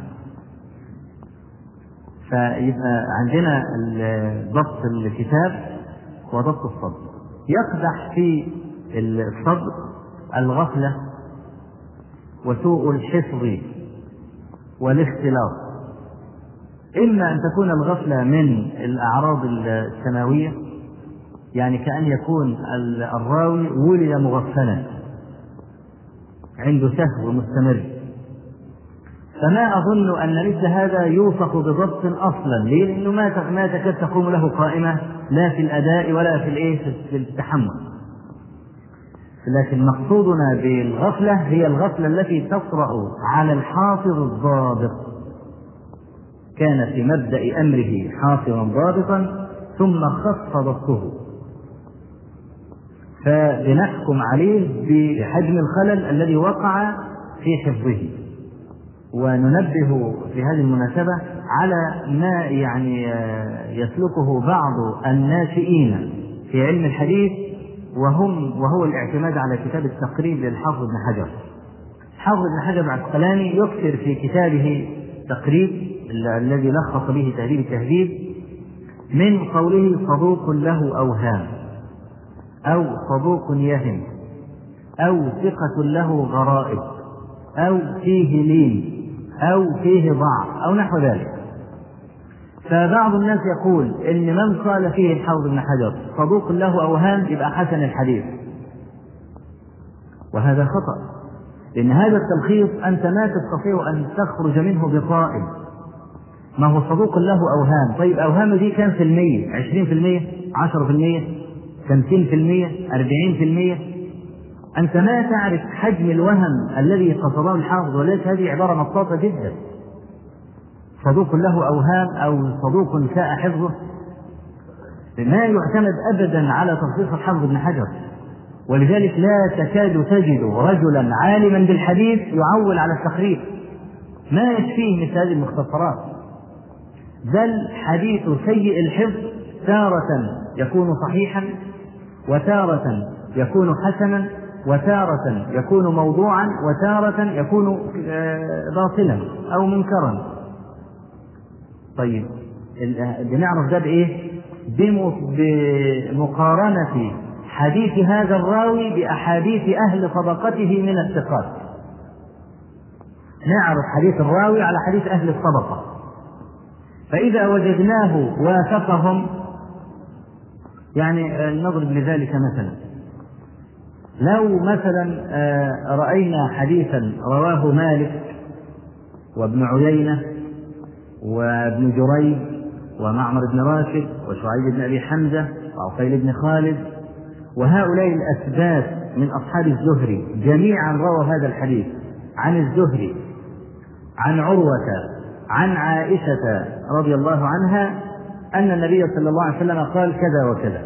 فيبقى عندنا ضبط الكتاب وضبط الصدر. يقدح في الصدر الغفلة وسوء الحفظ والاختلاط. إما أن تكون الغفلة من الأعراض السماوية، يعني كأن يكون الراوي ولد مغفلا عنده سهو مستمر، فما أظن أن مثل هذا يوصف بضبط أصلا، لأنه ما تكاد تقوم له قائمة لا في الأداء ولا في التحمل. لكن مقصودنا بالغفلة هي الغفلة التي تطرأ على الحافظ الضابط، كان في مبدأ أمره حافظا ضابطا ثم خف ضبطه، فبنحكم عليه بحجم الخلل الذي وقع في حفظه. وننبه في هذه المناسبة على ما يسلكه بعض الناشئين في علم الحديث، وهو الاعتماد على كتاب التقريب للحافظ بن حجر. حافظ بن حجر العسقلاني يكثر في كتابه تقريب الذي لخص به تهذيب التهذيب من قوله صدوق له أوهام، أو صدوق يهم، أو ثقة له غرائب، أو فيه لين، أو فيه ضعف، أو نحو ذلك. فبعض الناس يقول إن من قال فيه الحافظ بن حجر صدوق له أوهام يبقى حسن الحديث، وهذا خطأ، لأن هذا التلخيص أنت ما تستطيع أن تخرج منه بقائل. ما هو صدوق له أوهام؟ طيب أوهام دي كم في المية؟ 20%؟ 10%؟ 50%؟ 40%؟ أنت ما تعرف حجم الوهم الذي قصده الحافظ، وليس هذه عبارة مطاطة جدا. صدوق له أوهام أو صدوق ساء حفظه ما يعتمد أبدا على تخصيص الحافظ بن حجر، ولذلك لا تكاد تجد رجلا عالما بالحديث يعول على التخريج، ما يكفيه مثل هذه المختصرات. بل حديث سيء الحفظ تارة يكون صحيحا، وتارة يكون حسنا، وتارة يكون موضوعا، وتارة يكون باطلا أو منكرا. طيب بنعرف ده بإيه؟ بمقارنة حديث هذا الراوي بأحاديث أهل طبقته من الثقات. نعرف حديث الراوي على حديث أهل الطبقة، فإذا وجدناه وافقهم، نضرب لذلك مثلا، لو مثلا رأينا حديثا رواه مالك وابن عيينة وابن جريج ومعمر بن راشد وشعيب بن أبي حمزة وعقيل بن خالد، وهؤلاء الأسباب من أصحاب الزهري جميعا رووا هذا الحديث عن الزهري عن عروة عن عائشة رضي الله عنها أن النبي صلى الله عليه وسلم قال كذا وكذا،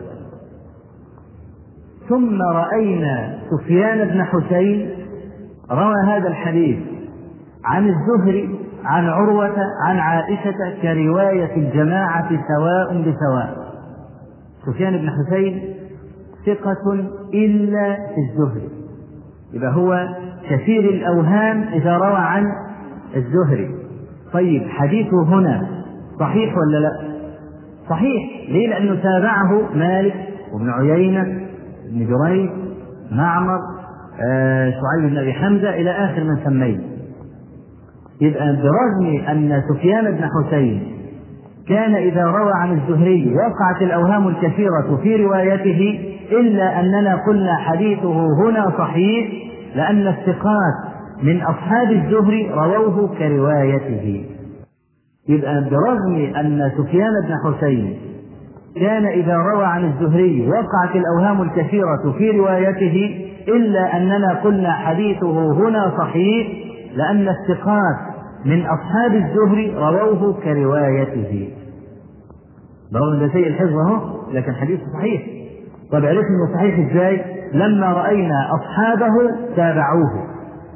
ثم رأينا سفيان بن حسين روى هذا الحديث عن الزهري عن عروة عن عائشة كرواية الجماعة سواء بسواء. سفيان بن حسين ثقة إلا في الزهري، يبقى هو كثير الأوهام إذا روى عن الزهري. طيب حديثه هنا صحيح ولا لا؟ صحيح. ليه؟ لأنه تابعه مالك وابن عيينة ابن جريج معمر شعيب بن أبي حمزة إلى آخر من سميه. يبقى برغم أن سفيان بن حسين كان إذا روى عن الزهري وقعت الأوهام الكثيرة في روايته، إلا أننا قلنا حديثه هنا صحيح، لأن الثقات من أصحاب الزهري رووه كروايته. يبقى برغم أن سفيان بن حسين كان إذا روى عن الزهري وقعت الأوهام الكثيرة في روايته، إلا أننا قلنا حديثه هنا صحيح، لأن الثقات من أصحاب الزهري رووه كروايته. برغم أن سيء الحفظ لكن حديثه صحيح. طب عرفنا أنه صحيح إزاي؟ لما رأينا أصحابه تابعوه.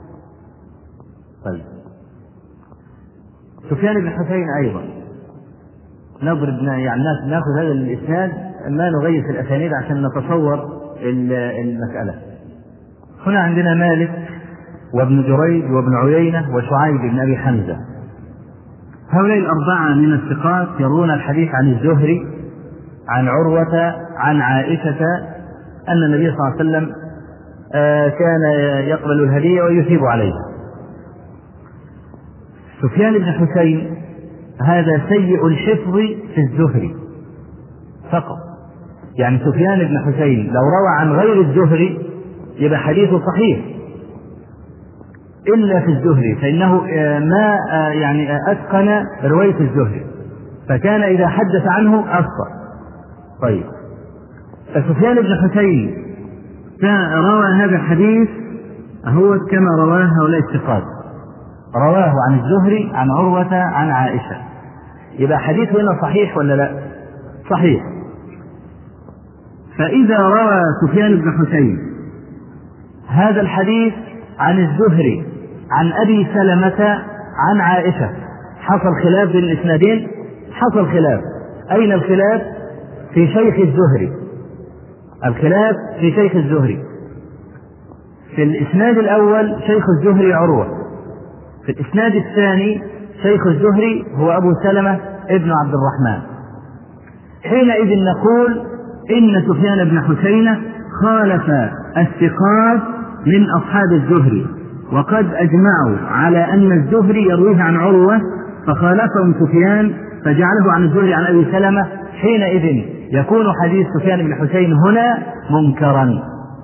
طيب سفيان بن حسين أيضا ناخذ هذا الإسناد، ما نغير في الأسانيد عشان نتصور المسألة. هنا عندنا مالك وابن جريج وابن عيينة وشعيب بن أبي حمزة، هؤلاء الأربعة من الثقات يروون الحديث عن الزهري عن عروة عن عائشة أن النبي صلى الله عليه وسلم كان يقبل الهدية ويثيب عليها. سفيان بن حسين هذا سيء الحفظ في الزهري فقط، يعني سفيان بن حسين لو روى عن غير الزهري يبقى حديثه صحيح، إلا في الزهري فإنه ما يعني أتقن رواية الزهري، فكان إذا حدث عنه أخطأ. طيب، فسفيان بن حسين روى هذا الحديث هو كما رواه هؤلاء الثقات، رواه عن الزهري عن عروة عن عائشة، يبقى حديثه هنا صحيح ولا لا؟ صحيح. فإذا روى سفيان بن حسين هذا الحديث عن الزهري عن أبي سلمة عن عائشة، حصل خلاف بين الإسنادين؟ حصل خلاف. أين الخلاف؟ في شيخ الزهري. الخلاف في شيخ الزهري. في الإسناد الأول شيخ الزهري عروة، في الإسناد الثاني شيخ الزهري هو أبو سلمة ابن عبد الرحمن. حينئذ نقول إن سفيان بن حسين خالف الثقات من أصحاب الزهري، وقد أجمعوا على أن الزهري يرويه عن عروة فخالفهم سفيان فجعله عن الزهري عن أبي سلمة. حينئذ يكون حديث سفيان بن حسين هنا منكرا،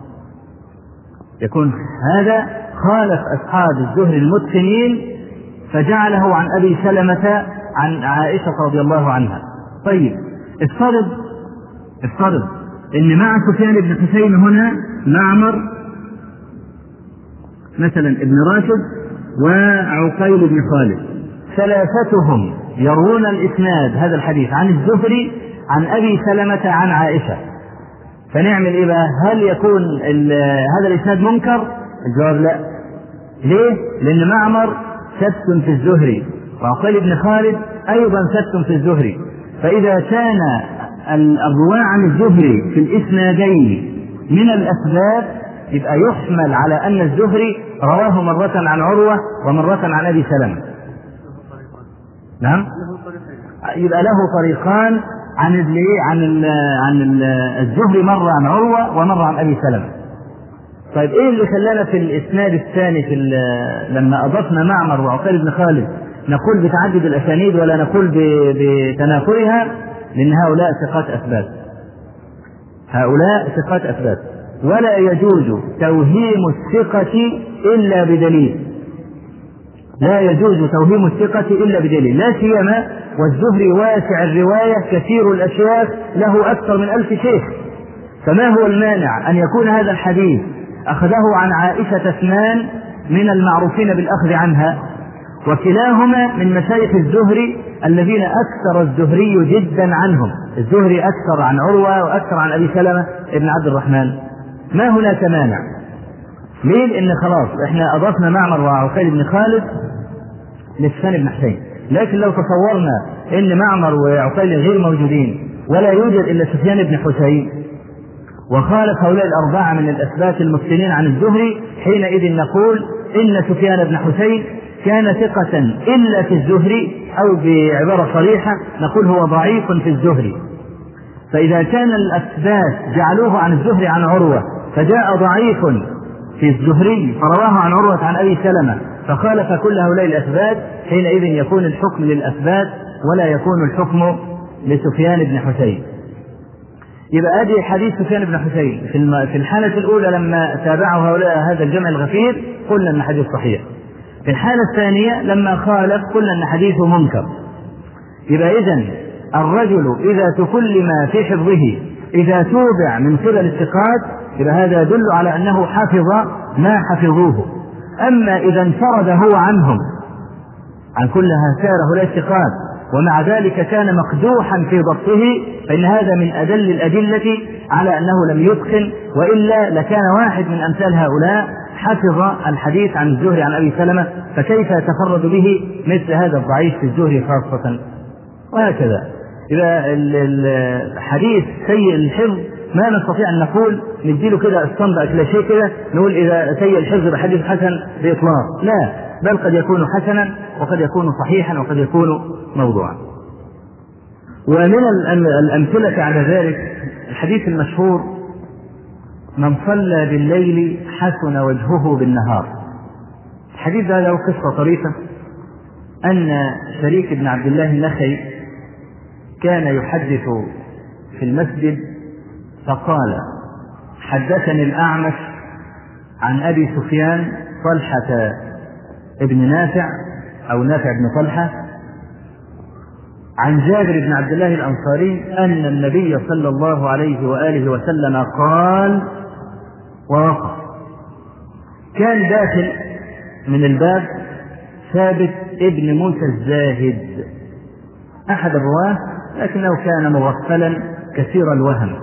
يكون هذا خالف أصحاب الزهري المتقنين فجعله عن أبي سلمة عن عائشة رضي الله عنها. طيب، افترض إن مع سفيان بن حسين هنا معمر مثلا ابن راشد وعقيل بن خالد، ثلاثتهم يروون الإسناد هذا الحديث عن الزهري عن أبي سلمة عن عائشة، فنعمل إيه بقى؟ هل يكون هذا الإسناد منكر؟ الجواب لا. ليه؟ لأن معمر ثبت في الزهري وعقيل بن خالد أيضا ثبت في الزهري، فإذا كان الرواة عن الزهري في الإسنادين من الأسباب يبقى يحمل على أن الزهري رواه مرة عن عروة ومرة عن أبي سلمة. نعم، يبقى له طريقان عن الزهري مرة عن عروة ومرة عن أبي سلمة. طيب، إيه اللي خلانا في الإسناد الثاني لما أضفنا معمر وعقيل بن خالد نقول بتعدد الأسانيد ولا نقول بتنافرها؟ لأن هؤلاء ثقات أثبات، ولا يجوز توهيم الثقة إلا بدليل، لا يجوز توهيم الثقة إلا بدليل، لا سيما والزهري واسع الرواية كثير الأشياخ له أكثر من 1000 شيخ، فما هو المانع أن يكون هذا الحديث أخذه عن عائشة 2 من المعروفين بالأخذ عنها، وكلاهما من مشايخ الزهري الذين أكثر الزهري جدا عنهم، الزهري أكثر عن عروة وأكثر عن أبي سلمة ابن عبد الرحمن، ما هناك مانع. ليه؟ لأن خلاص احنا أضفنا معمر وعقيل بن خالد لسفيان بن حسين، لكن لو تصورنا ان معمر وعقيل غير موجودين ولا يوجد إلا سفيان بن حسين وخالف هؤلاء الأربعة من الأثبات المتقنين عن الزهري، حينئذ نقول إن سفيان بن حسين كان ثقة إلا في الزهري، أو بعبارة صريحة نقول هو ضعيف في الزهري. فإذا كان الأثبات جعلوه عن الزهري عن عروة فجاء ضعيف في الزهري فرواه عن عروة عن أبي سلمة فخالف كل هؤلاء الأثبات، حينئذ يكون الحكم للأثبات ولا يكون الحكم لسفيان بن حسين. يبقى أدي حديث سفيان بن حسين في الحالة الأولى لما تابعه هؤلاء هذا الجمع الغفير قلنا أن حديث صحيح، في الحالة الثانية لما خالف قلنا أن حديثه منكر. يبقى إذن الرجل إذا تكلم في حفظه إذا توبع من قبل الثقات يبقى هذا يدل على أنه حفظ ما حفظوه. أما إذا انفرد هو عنهم عن كل هؤلاء الثقات ومع ذلك كان مقدوحا في ضبطه فإن هذا من أدل الأدلة على أنه لم يتقن، وإلا لكان واحد من أمثال هؤلاء حفظ الحديث عن الزهري عن أبي سلمة، فكيف يتفرد به مثل هذا الضعيف في الزهري خاصة؟ وهكذا. إذا الحديث سيء الحفظ ما نستطيع أن نقول نديله كده استنبأ كده شيء كده نقول إذا سيء الحفظ بحديث حسن بإطلاق، لا، بل قد يكون حسنا وقد يكون صحيحا وقد يكون موضوعا. ومن الأمثلة على ذلك الحديث المشهور من صلى بالليل حسن وجهه بالنهار. الحديث هذا له قصة طريفة، أن شريك بن عبد الله النخعي كان يحدث في المسجد فقال: حدثني الأعمش عن أبي سفيان طلحة ابن نافع أو نافع بن طلحة عن جابر بن عبد الله الأنصاري أن النبي صلى الله عليه وآله وسلم قال ووقف. كان داخل من الباب ثابت ابن موسى الزاهد أحد الرواة، لكنه كان مغفلا كثير الوهم،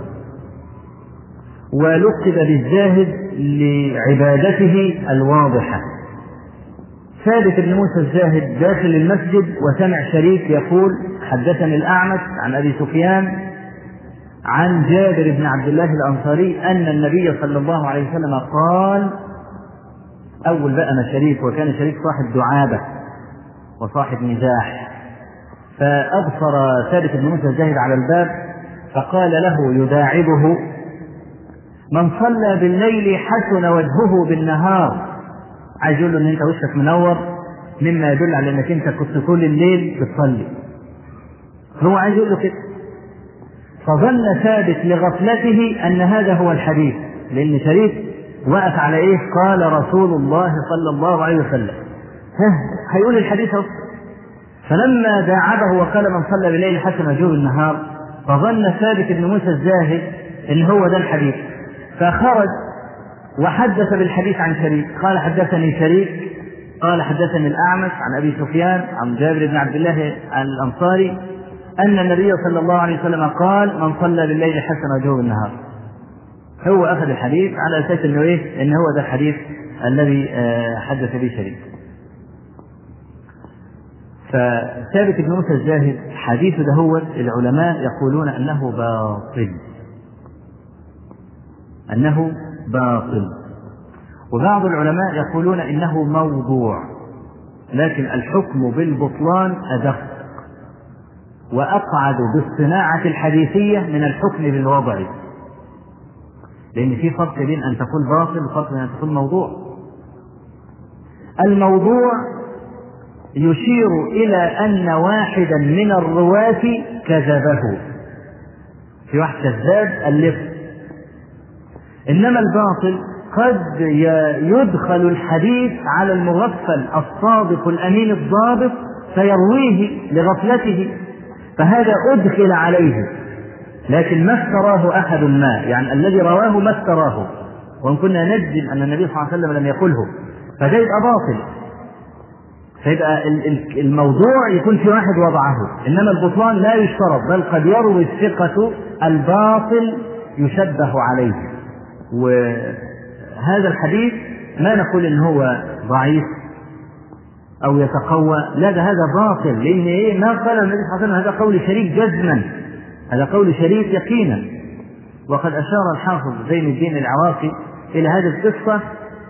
ولقب بالزاهد لعبادته الواضحة. ثابت بن موسى الزاهد داخل المسجد وسمع شريك يقول: حدثني الأعمش عن أبي سفيان عن جابر بن عبد الله الأنصاري أن النبي صلى الله عليه وسلم قال. أول بقى ما شريك، وكان شريك صاحب دعابة وصاحب مزاح، فأبصر ثابت بن موسى الزاهد على الباب فقال له يداعبه: من صلى بالليل حسن وجهه بالنهار. عايز يقول له ان انت وشك منور، مما يدل على انك انت كنت طول الليل بتصلي. هو عايز يقول له كده. فظن ثابت لغفلته ان هذا هو الحديث، لان شريك وقف على ايه؟ قال رسول الله صلى الله عليه وسلم. هيقول الحديث اهو. فلما داعبه وقال من صلى بالليل حسن وجهه بالنهار، فظن ثابت بن موسى الزاهد ان هو ده الحديث، فخرج وحدث بالحديث عن شريك. قال: حدثني شريك قال حدثني الأعمش عن أبي سفيان عن جابر بن عبد الله الأنصاري أن النبي صلى الله عليه وسلم قال: من صلى بالليل حسن وجهه بالنهار. هو أخذ الحديث على أساس أنه إيه؟ إن هو ده الحديث الذي حدث به شريك. فثابت بن موسى الزاهد حديث دهوت العلماء يقولون أنه باطل، وبعض العلماء يقولون إنه موضوع، لكن الحكم بالبطلان أدق وأقعد بالصناعة الحديثية من الحكم بالوضع، لأن في فرق بين أن تقول باطل وفرق بين أن تقول موضوع. الموضوع يشير إلى أن واحدا من الرواة كذبه، في واحد كذاب ألف. إنما الباطل قد يدخل الحديث على المغفل الصادق الأمين الضابط فيرويه لغفلته، فهذا أدخل عليه، لكن ما افتراه أحد ما، يعني الذي رواه ما افتراه، وإن كنا نجزم أن النبي صلى الله عليه وسلم لم يقله، فده يبقى باطل. فيبقى الموضوع يكون في واحد وضعه، إنما البطلان لا يشترط، بل قد يروي الثقة الباطل يشبه عليه. وهذا الحديث ما نقول إن هو ضعيف أو يتقوى، لا، ده هذا باطل، لأن إيه؟ ما قال النبي صلى الله عليه وسلم هذا قول شريك جزما، هذا قول شريك يقينا. وقد أشار الحافظ زين الدين العراقي إلى هذه القصة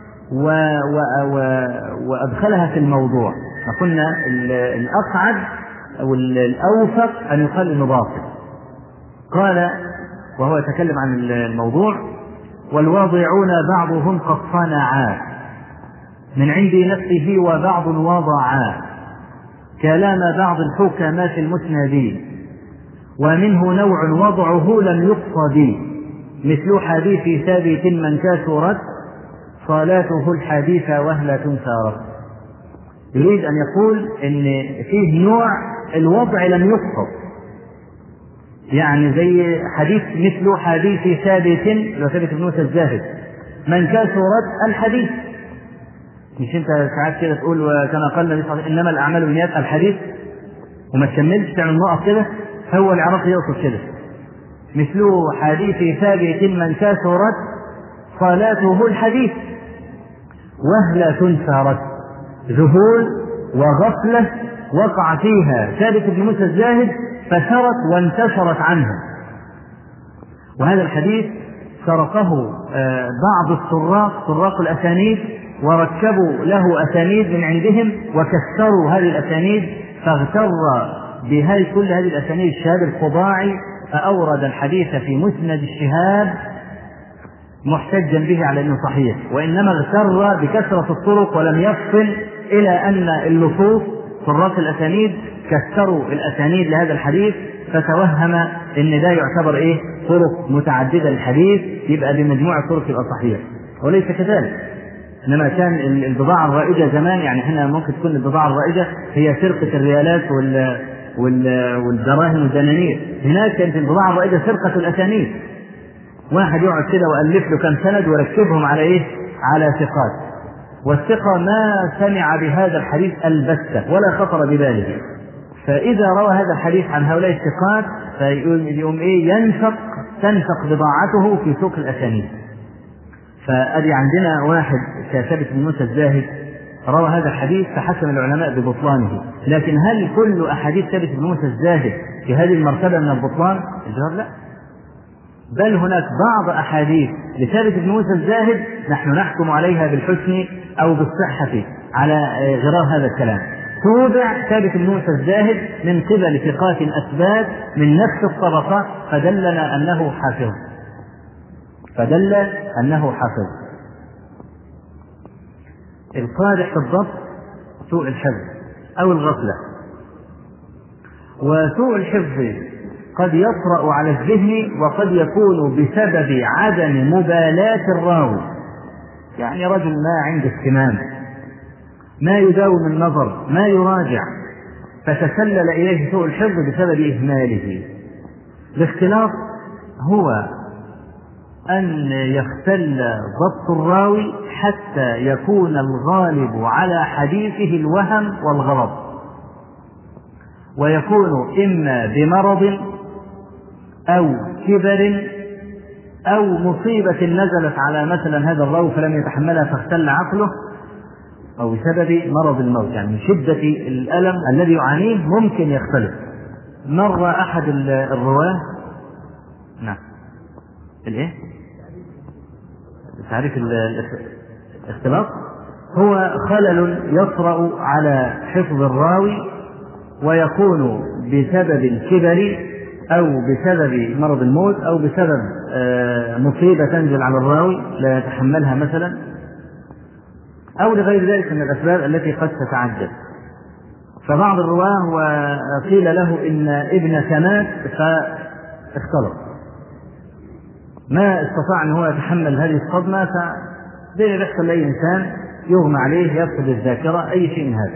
وأدخلها في الموضوع، فقلنا الأقعد أو الأوثق أن يقال إنه باطل. قال وهو يتكلم عن الموضوع: والواضعون بعضهم قد صنعا من عند نفسه وبعض وضعا كلام بعض الحكماء المسندين، ومنه نوع وضعه لم يقصد، مثل حديث ثابت من كثرت صلاته الحديث وهلة سارت. يريد أن يقول إن فيه نوع الوضع لم يقصد، يعني زي حديث مثل حديث ثابت بن موسى الزاهد من كثرت الحديث. مش انت ساعات كده تقول وكما قال النبي صلى الله عليه وسلم انما الاعمال بالنيات الحديث، وما تكملش تعمل نقط كده، هو العراقي يقصد كده مثل حديث ثابت من كثرت صلاته الحديث وهلة سارت، ذهول وغفلة وقع فيها ثابت بن موسى الزاهد فسرت وانتشرت عنه. وهذا الحديث سرقه بعض سراق الأسانيد، وركبوا له أسانيد من عندهم وكسروا هذه الأسانيد، فاغتر كل هذه الأسانيد الشهاب القضاعي، فأورد الحديث في مسند الشهاب محتجا به على أنه صحيح، وإنما اغتر بكثرة الطرق ولم يفصل إلى أن اللصوص صراف الأسانيد كسروا الأسانيد لهذا الحديث، فتوهم إن ده يعتبر إيه؟ طرق متعددة للحديث، يبقى بمجموع الطرق يبقى صحيح، وليس كذلك. إنما كان البضاعة الرائجة زمان، يعني هنا ممكن تكون البضاعة الرائجة هي سرقة الريالات والدراهم والدنانير، هناك كانت البضاعة الرائجة سرقة الأسانيد. واحد يقعد كده وألف له كم سند وركبهم على إيه؟ على ثقات، والثقة ما سمع بهذا الحديث البتة ولا خطر بباله، فإذا روى هذا الحديث عن هؤلاء الثقات فيقوم إيه؟ تنفق بضاعته في سوق الأسانيد. فأدي عندنا واحد كثابت بن موسى الزاهد روى هذا الحديث فحكم العلماء ببطلانه، لكن هل كل أحاديث ثابت بن موسى الزاهد في هذه المرتبة من البطلان؟ الجواب لا، بل هناك بعض أحاديث لثابت بن موسى الزاهد نحن نحكم عليها بالحسن أو بالصحة على غرار هذا الكلام. توبع ثابت بن موسى الزاهد من قبل ثقات أثبات من نفس الطبقة فدلنا أنه حافظ. القادح في الضبط سوء الحفظ أو الغفلة، وسوء الحفظ قد يطرأ على الذهن وقد يكون بسبب عدم مبالاة الراوي، يعني رجل ما عنده اهتمام، ما يداوم النظر، ما يراجع، فتسلل إليه سوء الحفظ بسبب إهماله. الاختلاط هو أن يختل ضبط الراوي حتى يكون الغالب على حديثه الوهم والغلط، ويكون إما بمرض أو كبر أو مصيبة نزلت على مثلا هذا الراوي فلم يتحملها فاختل عقله، أو بسبب مرض الموت، يعني من شدة الألم الذي يعانيه ممكن يختلف. مر أحد الرواة تعريف الاختلاط هو خلل يطرأ على حفظ الراوي ويكون بسبب الكبر أو بسبب مرض الموت أو بسبب مصيبة تنزل على الراوي لا يتحملها مثلا، أو لغير ذلك من الأسباب التي قد تتعدد. فبعض الرواه وقيل له إن ابنك مات فاختلط، ما استطاع أن هو يتحمل هذه الصدمة، فزي ما يحصل لأي إنسان يغمى عليه يفقد الذاكرة أي شيء من هذا.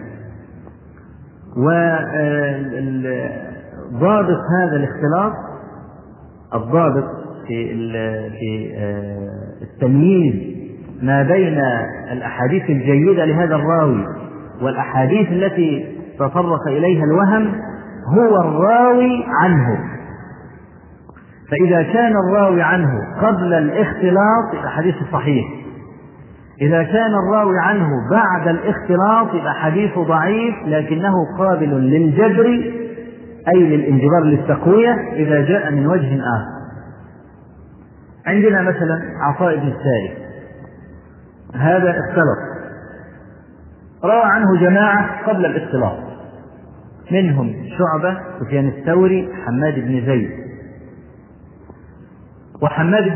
وضابط هذا الاختلاط، الضابط في التمييز ما بين الأحاديث الجيدة لهذا الراوي والأحاديث التي تطرق إليها الوهم هو الراوي عنه. فإذا كان الراوي عنه قبل الاختلاط يبقى حديث صحيح، إذا كان الراوي عنه بعد الاختلاط يبقى حديث ضعيف لكنه قابل للجبر أي للانجبار للتقوية إذا جاء من وجه آخر. عندنا مثلا عطاء بن السائب، هذا اختلط، روى عنه جماعة قبل الاختلاط، منهم شعبة، سفيان الثوري، حماد بن زيد وحماد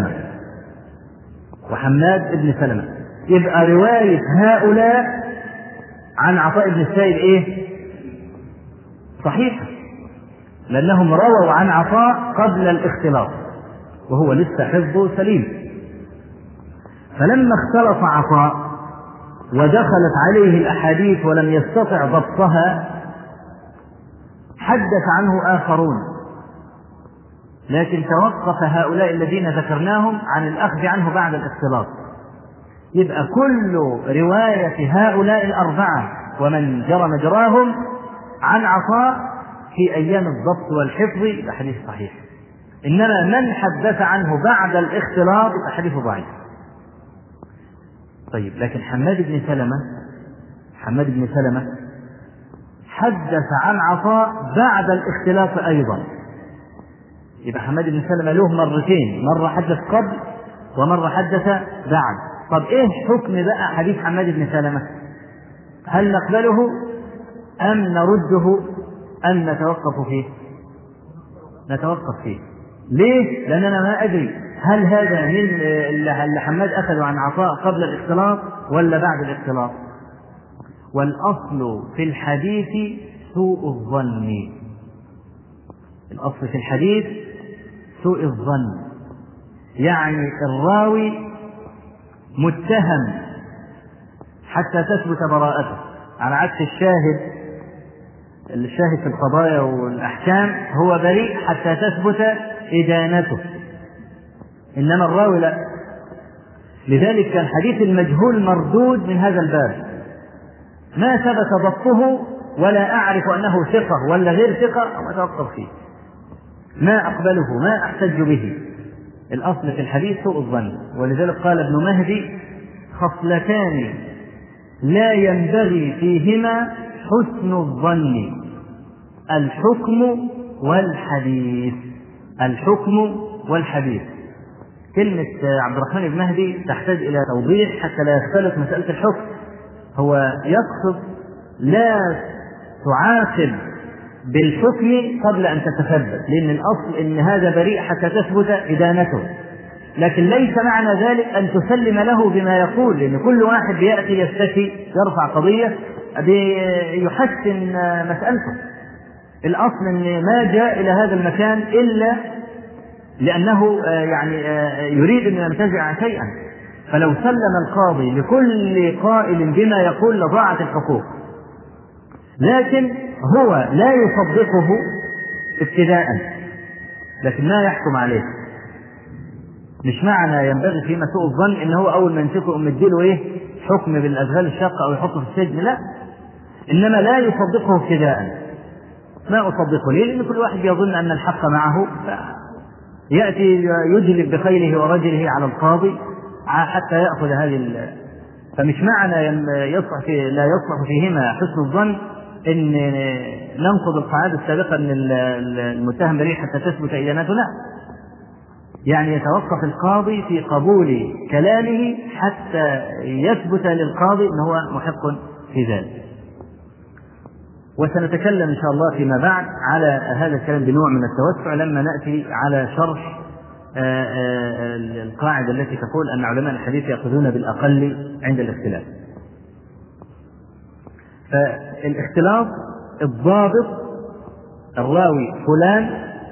بن سلمة. يبقى رواية هؤلاء عن عطاء بن السائب ايه؟ صحيحة، لأنهم رووا عن عطاء قبل الاختلاط وهو لسه حفظه سليم. فلما اختلط عطاء ودخلت عليه الأحاديث ولم يستطع ضبطها حدث عنه آخرون، لكن توقف هؤلاء الذين ذكرناهم عن الأخذ عنه بعد الاختلاط. يبقى كل رواية هؤلاء الأربعة ومن جرى مجراهم عن عطاء في أيام الضبط والحفظ حديث صحيح، إنما من حدث عنه بعد الاختلاط حديث ضعيف. طيب، لكن حماد بن سلمة حدث عن عطاء بعد الاختلاط أيضا، يبقى حماد بن سلمة له مرتين، مرة حدث قبل ومرة حدث بعد. طب ايه حكم بقى حديث حماد بن سلمة؟ هل نقبله أم نرده أم نتوقف فيه؟ ليه؟ لأننا ما أدري هل هذا من اللي حماد أخذوا عن عطاء قبل الاختلاط ولا بعد الاختلاط. والأصل في الحديث سوء الظن. الأصل في الحديث سوء الظن، يعني الراوي متهم حتى تثبت براءته، على عكس الشاهد في القضايا والأحكام هو بريء حتى تثبت إدانته، إنما الراوي لا. لذلك الحديث المجهول مردود من هذا الباب، ما ثبت ضبطه ولا أعرف أنه ثقة ولا غير ثقة أو أتوقف فيه، ما أقبله ما أحتج به. الأصل في الحديث سوء الظن. ولذلك قال ابن مهدي: خصلتان لا ينبغي فيهما حسن الظن، الحكم والحديث. الحكم والحديث. كلمة عبد الرحمن بن مهدي تحتاج إلى توضيح حتى لا يختلط مسألة الحكم. هو يقصد لا تعاقب بالحكم قبل أن تتثبت، لأن الأصل إن هذا بريء حتى تثبت إدانته، لكن ليس معنى ذلك أن تسلم له بما يقول، لأن كل واحد بيأتي يستشي يرفع قضية يحسن مسألته. الأصل أن ما جاء إلى هذا المكان إلا لأنه يريد أن ينتزع شيئا، فلو سلم القاضي لكل قائل بما يقول لضاعت الحقوق، لكن هو لا يصدقه ابتداء لكن ما يحكم عليه. مش معنى ينبغي فيما سوء الظن إن هو أول ما يمسكه مديله حكم بالأشغال الشاقة أو يحطه في السجن، لا، إنما لا يصدقه ابتداء. ما أصدقه ليه؟ لأن كل واحد يظن أن الحق معه، يأتي يجلب بخيله ورجله على القاضي حتى يأخذ هذه فمش معنى لا يصلح فيهما حسن الظن إن ننقض القاعدة السابقة أن المتهم بريء حتى تثبت إدانته، لا، يعني يتوقف القاضي في قبول كلامه حتى يثبت للقاضي أنه هو محق في ذلك. وسنتكلم إن شاء الله فيما بعد على هذا الكلام بنوع من التوسع لما نأتي على شرح القاعدة التي تقول أن علماء الحديث يأخذون بالأقل عند الاختلاف. فالاختلاف الضابط الراوي فلان،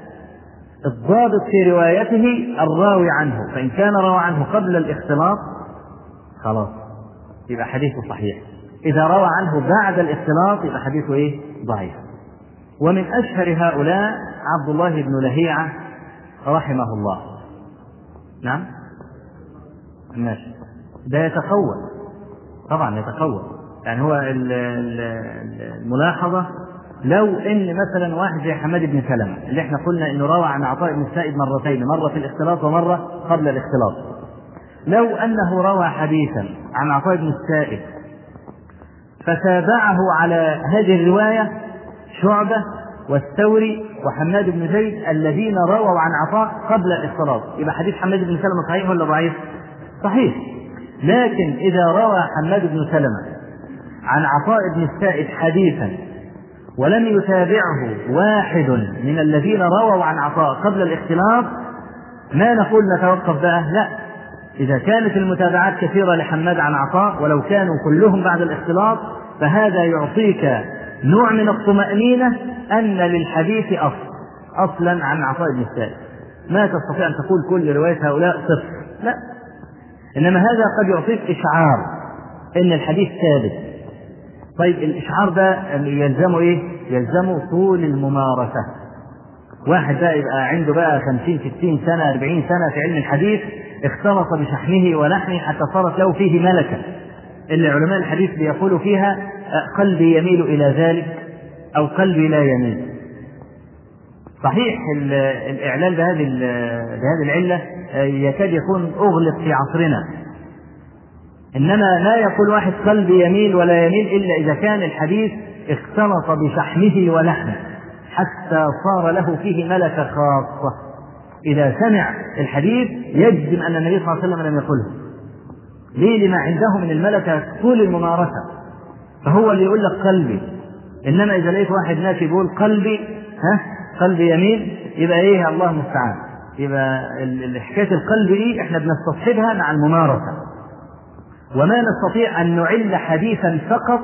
الضابط في روايته الراوي عنه، فإن كان روى عنه قبل الاختلاط خلاص يبقى حديثه صحيح، إذا روى عنه بعد الاختلاط يبقى حديثه ضعيف. ومن أشهر هؤلاء عبد الله بن لهيعة رحمه الله. نعم ماشي، ده يتقوى طبعا، يتقوى. يعني هو الملاحظة لو ان مثلا واحد زي حماد بن سلمة اللي احنا قلنا انه روى عن عطاء بن السائب مرتين، مرة في الاختلاط ومرة قبل الاختلاط، لو انه روى حديثا عن عطاء بن السائب فتابعه على هذه الرواية شعبة والثوري وحماد بن زيد الذين رووا عن عطاء قبل الاختلاط، يبقى حديث حماد بن سلمة صحيح ولا ضعيف؟ صحيح. لكن إذا روى حماد بن سلمة عن عطاء بن السائب حديثا ولم يتابعه واحد من الذين رووا عن عطاء قبل الاختلاط، ما نقول نتوقف بقى، لا، إذا كانت المتابعات كثيرة لحماد عن عطاء ولو كانوا كلهم بعد الاختلاط فهذا يعطيك نوع من الطمأنينة أن للحديث أصلا عن عطاء بن السائب، ما تستطيع أن تقول كل رواية هؤلاء صفر، لا، إنما هذا قد يعطيك إشعار أن الحديث ثابت. طيب الإشعار ده يلزمه يلزمه طول الممارسة. واحد بقى يبقى عنده بقى 50 60 سنة 40 سنة في علم الحديث، اختلط بشحمه ولحمه حتى صارت له فيه ملكة، اللي علماء الحديث بيقولوا فيها قلبي يميل إلى ذلك أو قلبي لا يميل. صحيح الإعلال بهذه العلة يكاد يكون أغلق في عصرنا، إنما لا يقول واحد قلبي يميل ولا يميل إلا إذا كان الحديث اختلط بشحمه ولحمه حتى صار له فيه ملكة خاصة. إذا سمع الحديث يجزم أن النبي صلى الله عليه وسلم لم يقله، ليه؟ لما عنده من الملكة طول الممارسة، فهو اللي يقول لك قلبي. إنما إذا لقيت واحد ناسي يقول قلبي قلبي يميل، يبقى الله المستعان، يبقى حكاية القلب دي احنا بنستصحبها مع الممارسة، وما نستطيع أن نعل حديثا فقط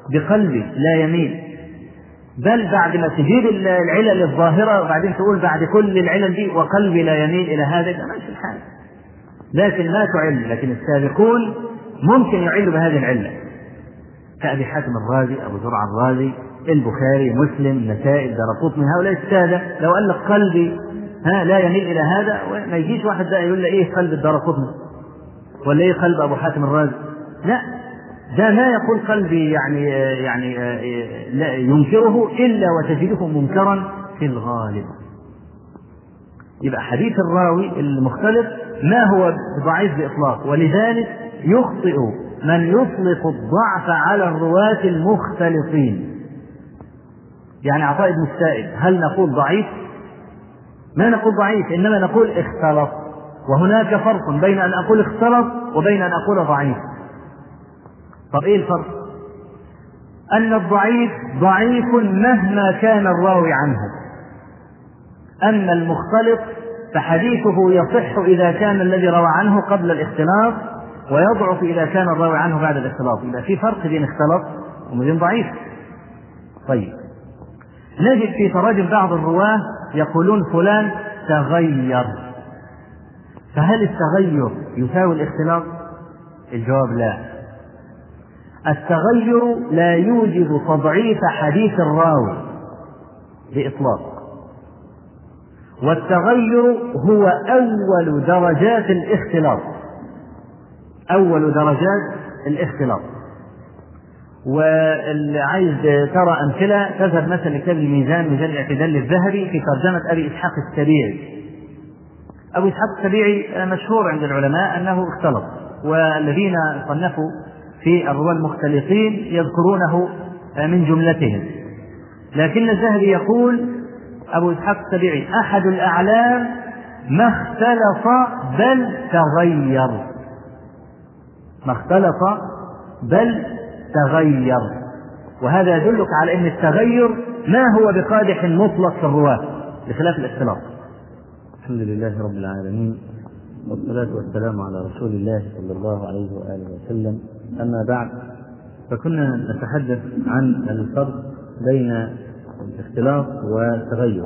بقلبي لا يميل، بل بعد ما تجيب العلل الظاهرة وبعدين تقول بعد كل العلل دي وقلبي لا يميل إلى هذا، ده ماشي الحال. لكن لا تعل، لكن السابقون ممكن يعلوا بهذه العلة، كأبي حاتم الرازي، أبو زرع الرازي، البخاري، مسلم، النسائي، الدارقطني، هؤلاء السادة لو قال لك قلبي لا يميل إلى هذا، ما يجيش واحد بقى يقول له إيه قلب الدارقطني ولا إيه قلب أبو حاتم الرازي، لا، ده ما يقول قلبي يعني لا ينكره إلا وتجده منكرا في الغالب. يبقى حديث الراوي المختلط ما هو ضعيف بإطلاق، ولذلك يخطئ من يطلق الضعف على الرواة المختلطين. يعني عطاء بن السائب هل نقول ضعيف؟ ما نقول ضعيف، إنما نقول اختلط، وهناك فرق بين أن أقول اختلط وبين أن أقول ضعيف. طب إيه الفرق؟ أن الضعيف ضعيف مهما كان الراوي عنه، أما المختلط فحديثه يصح إذا كان الذي روى عنه قبل الاختلاط، ويضعف إذا كان الراوي عنه بعد الاختلاط. يبقى في فرق بين اختلط وبين ضعيف. طيب، نجد في تراجم بعض الرواة يقولون فلان تغير، فهل التغير يساوي الاختلاط؟ الجواب لا. التغير لا يوجب تضعيف حديث الراوي بإطلاق، والتغير هو أول درجات الاختلاط، أول درجات الاختلاط. واللي عايز ترى أمثلة تذهب مثلا لكتاب الميزان، ميزان الاعتدال للذهبي، في ترجمة أبي إسحاق السبيعي. أبو إسحاق السبيعي مشهور عند العلماء أنه اختلط، والذين صنفوا في الرواة المختلطين يذكرونه من جملتهم، لكن الذهبي يقول أبو إسحاق السبيعي أحد الأعلام ما اختلط بل تغير، ما اختلط بل تغير. وهذا يدلك على أن التغير ما هو بقادح مطلق في الرواة بخلاف الاختلاط. الحمد لله رب العالمين، والصلاة والسلام على رسول الله صلى الله عليه وآله وسلم. أما بعد، فكنا نتحدث عن الفرق بين الاختلاط والتغير،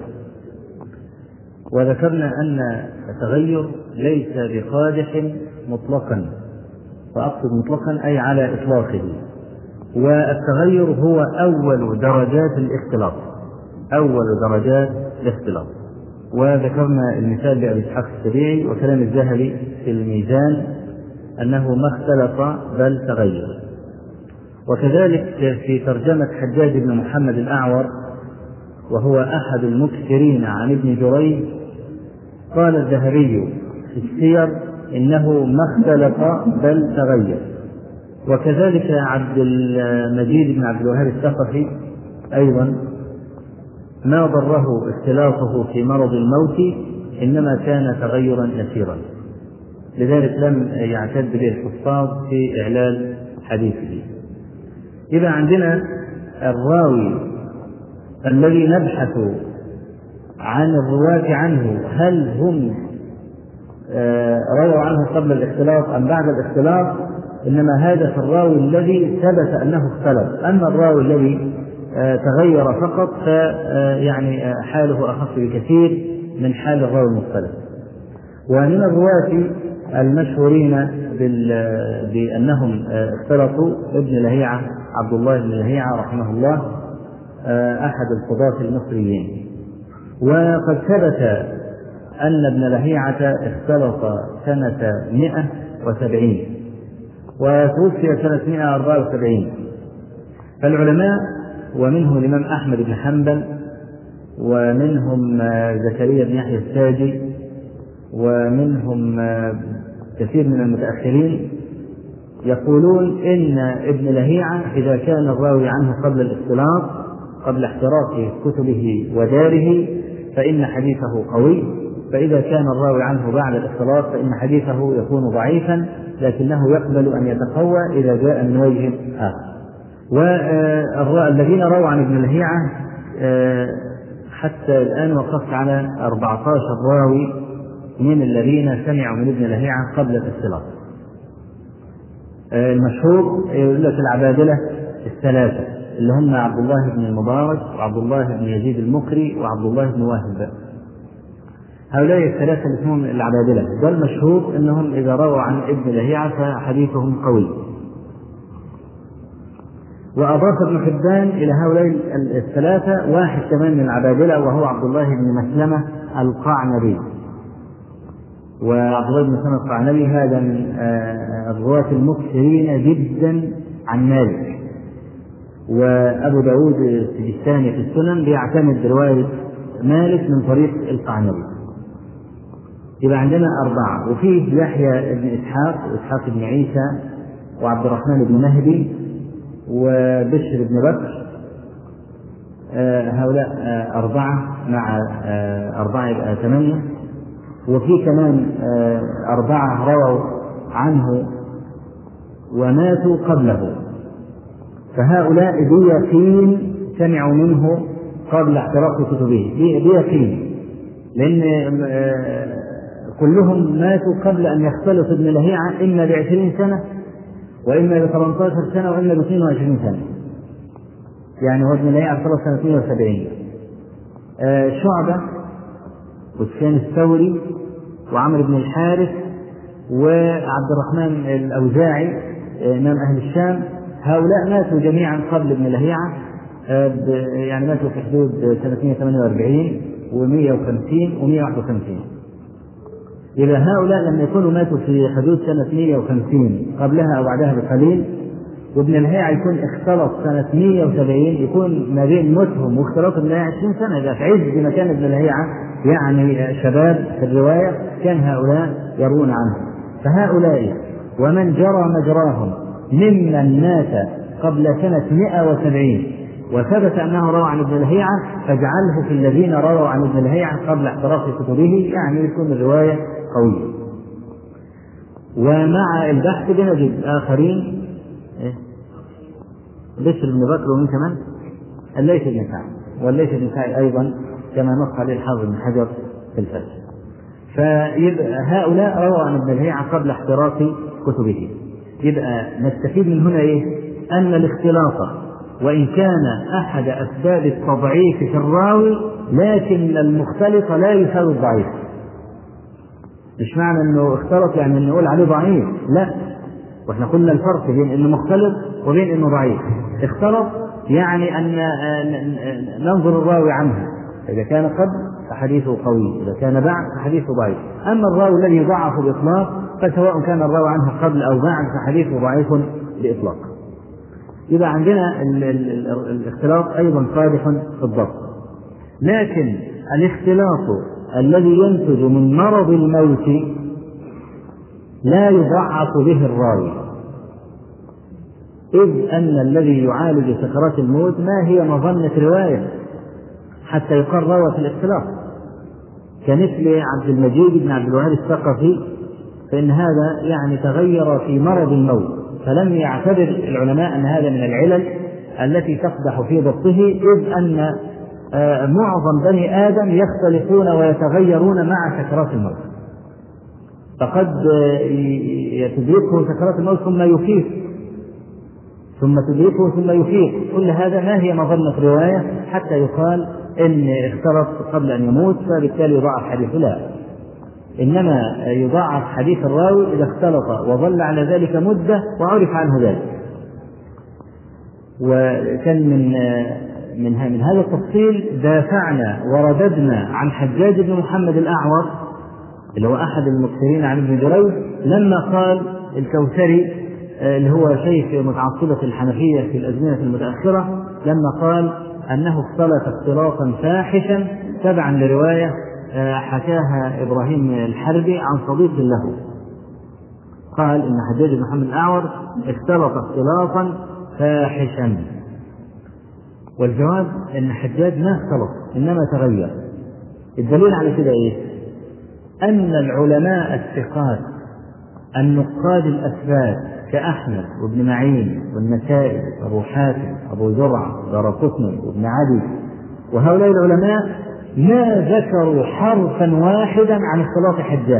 وذكرنا أن التغير ليس بقادح مطلقا، وأقصد مطلقا أي على إطلاقه، والتغير هو أول درجات الاختلاط، أول درجات الاختلاط. وذكرنا المثال بأبي إسحاق السبيعي، وكلام الذهبي في الميزان أنه ما اختلط بل تغير. وكذلك في ترجمة حجاج بن محمد الأعور، وهو أحد المكثرين عن ابن جريج، قال الذهبي في السير إنه ما اختلط بل تغير. وكذلك عبد المجيد بن عبد الوهاب الثقفي أيضا ما ضره اختلاطه في مرض الموت، إنما كان تغيرا يسيرا، لذلك لم يعتد به الحفاظ في إعلال حديثه. إذا عندنا الراوي الذي نبحث عن الرواة عنه هل هم رووا عنه قبل الاختلاط أم بعد الاختلاط، إنما هذا في الراوي الذي ثبت أنه اختلط. أما الراوي الذي تغير فقط فيعني حاله أخف بكثير من حال الراوي المختلط. ومن الرواة المشهورين بأنهم اختلطوا ابن لهيعة، عبد الله بن لهيعة رحمه الله، أحد القضاة المصريين. وقد ثبت أن ابن لهيعة اختلط سنة 170 وتوفي سنة 174. فالعلماء ومنهم الإمام أحمد بن حنبل، ومنهم زكريا بن يحيى الساجي، ومنهم كثير من المتأخرين يقولون إن ابن لهيعة إذا كان الراوي عنه قبل الاختلاط، قبل احتراق كتبه وداره، فإن حديثه قوي، فإذا كان الراوي عنه بعد الاختلاط فإن حديثه يكون ضعيفا، لكنه يقبل أن يتقوى إذا جاء من وجه آخر. والذين رووا عن ابن لهيعة حتى الآن وقفت على 14 راوي من الذين سمعوا من ابن لهيعة قبل الاختلاط. المشهور يقول لك العبادلة الثلاثة اللي هم عبد الله بن المبارك وعبد الله بن يزيد المقري وعبد الله بن واهب. هؤلاء الثلاثة اللي اسمهم العبادلة، ده المشهور أنهم إذا رووا عن ابن لهيعة فحديثهم قوي. وأضاف ابن حبان إلى هؤلاء الثلاثة واحد كمان من العبادلة وهو عبد الله بن مسلمة القعنبي. وعبد الله بن مسلمة القعنبي هذا من الرواة المكثرين جدا عن مالك. وأبو داود السجستاني في السنن بيعتمد رواية مالك من طريق القعنبي. يبقى عندنا أربعة، وفيه يحيى بن إسحاق وإسحاق بن عيسى وعبد الرحمن بن مهدي وبشر بن بكر. هؤلاء أربعة مع أربعة يبقى ثمانية. وفي كمان أربعة رووا عنه وماتوا قبله، فهؤلاء بيقين سمعوا منه قبل احتراق كتبه، بيقين، لأن كلهم ماتوا قبل أن يختلط ابن لهيعة إما ب20 سنة وإما ب18 سنة وإما ب22 سنة. يعني هو ابن لهيعة اختلط سنة 72. شعبة وسفيان الثوري وعمر بن الحارث وعبد الرحمن الأوزاعي إمام أهل الشام، هؤلاء ماتوا جميعا قبل ابن لهيعة، يعني ماتوا في حدود سنة 148 و150 و151. إذا هؤلاء لما يكونوا ماتوا في حدود سنة 150 قبلها أو بعدها بقليل، وابن لهيعة يكون اختلط سنة 170، يكون ما بين موتهم واختلاط ابن لهيعة 20 سنة. إذا في عز مكان ابن لهيعة يعني شباب في الرواية كان هؤلاء يرون عنه. فهؤلاء ومن جرى مجراهم ممن مات قبل سنة 170 وثبت أنه روى عن ابن لهيعة فاجعله في الذين رووا عن ابن لهيعة قبل احتراق كتبه، يعني يكون الرواية قوية. ومع البحث بنجد آخرين، بشر بن بكر ومن كمان الليث بن سعد، والليث بن سعد أيضا كما نص عليه الحافظ بن حجر في الفتح. فيبقى هؤلاء رووا عن ابن لهيعة قبل احتراق كتبه. يبقى نستفيد من هنا أن الاختلاط وإن كان أحد أسباب التضعيف في الراوي، لكن المختلط لا يساوي الضعيف. مش معنى أنه اختلط يعني أن نقول عليه ضعيف، لا. وإحنا قلنا الفرق بين أنه مختلط وبين أنه ضعيف. اختلط يعني أن ننظر الراوي عنه، إذا كان قبل فحديثه قوي، إذا كان بعد فحديثه ضعيف. أما الراوي الذي يضعف بإطلاق فسواء كان الراوي عنه قبل أو بعد فحديثه ضعيف بإطلاق. يبقى عندنا الاختلاط أيضا قادح في الضبط. لكن الاختلاط الذي ينتج من مرض الموت لا يضعف به الراوي، إذ أن الذي يعالج سكرات الموت ما هي مظنة رواية حتى يقر روى في الاختلاط، كمثل عبد المجيد بن عبد الوهاب الثقفي، فإن هذا يعني تغير في مرض الموت، فلم يعتبر العلماء أن هذا من العلل التي تقدح في ضبطه، إذ أن معظم بني آدم يختلفون ويتغيرون مع سكرات الموت، فقد تدركه سكرات الموت ثم يفيق، ثم تدركه ثم يفيق. كل هذا ما هي مظنة رواية حتى يقال إن اختلط قبل أن يموت فبالتالي يضاعف حديثه، لا. إنما يضاعف حديث الراوي إذا اختلط وظل على ذلك مدة وعرف عنه ذلك. وكان من هذا التفصيل دافعنا ورددنا عن حجاج بن محمد الأعور اللي هو أحد المكثرين عن ابن جريج، لما قال الكوثري اللي هو شيخ متعصبة الحنفية في الأزمنة المتأخرة، لما قال أنه اختلط اختلاطا فاحشا تبعا لرواية حكاها إبراهيم الحربي عن صديق له، قال إن حجاج بن محمد الأعور اختلط اختلاطا فاحشا. والجواب أن حجاج ما اختلط إنما تغير. الدليل على كده أن العلماء الثقات النقاد الأثبات كأحمد وابن معين والنسائي وأبو حاتم وأبو زرعة ودارقطني وابن عدي وهؤلاء العلماء ما ذكروا حرفا واحدا عن اختلاط حجاج،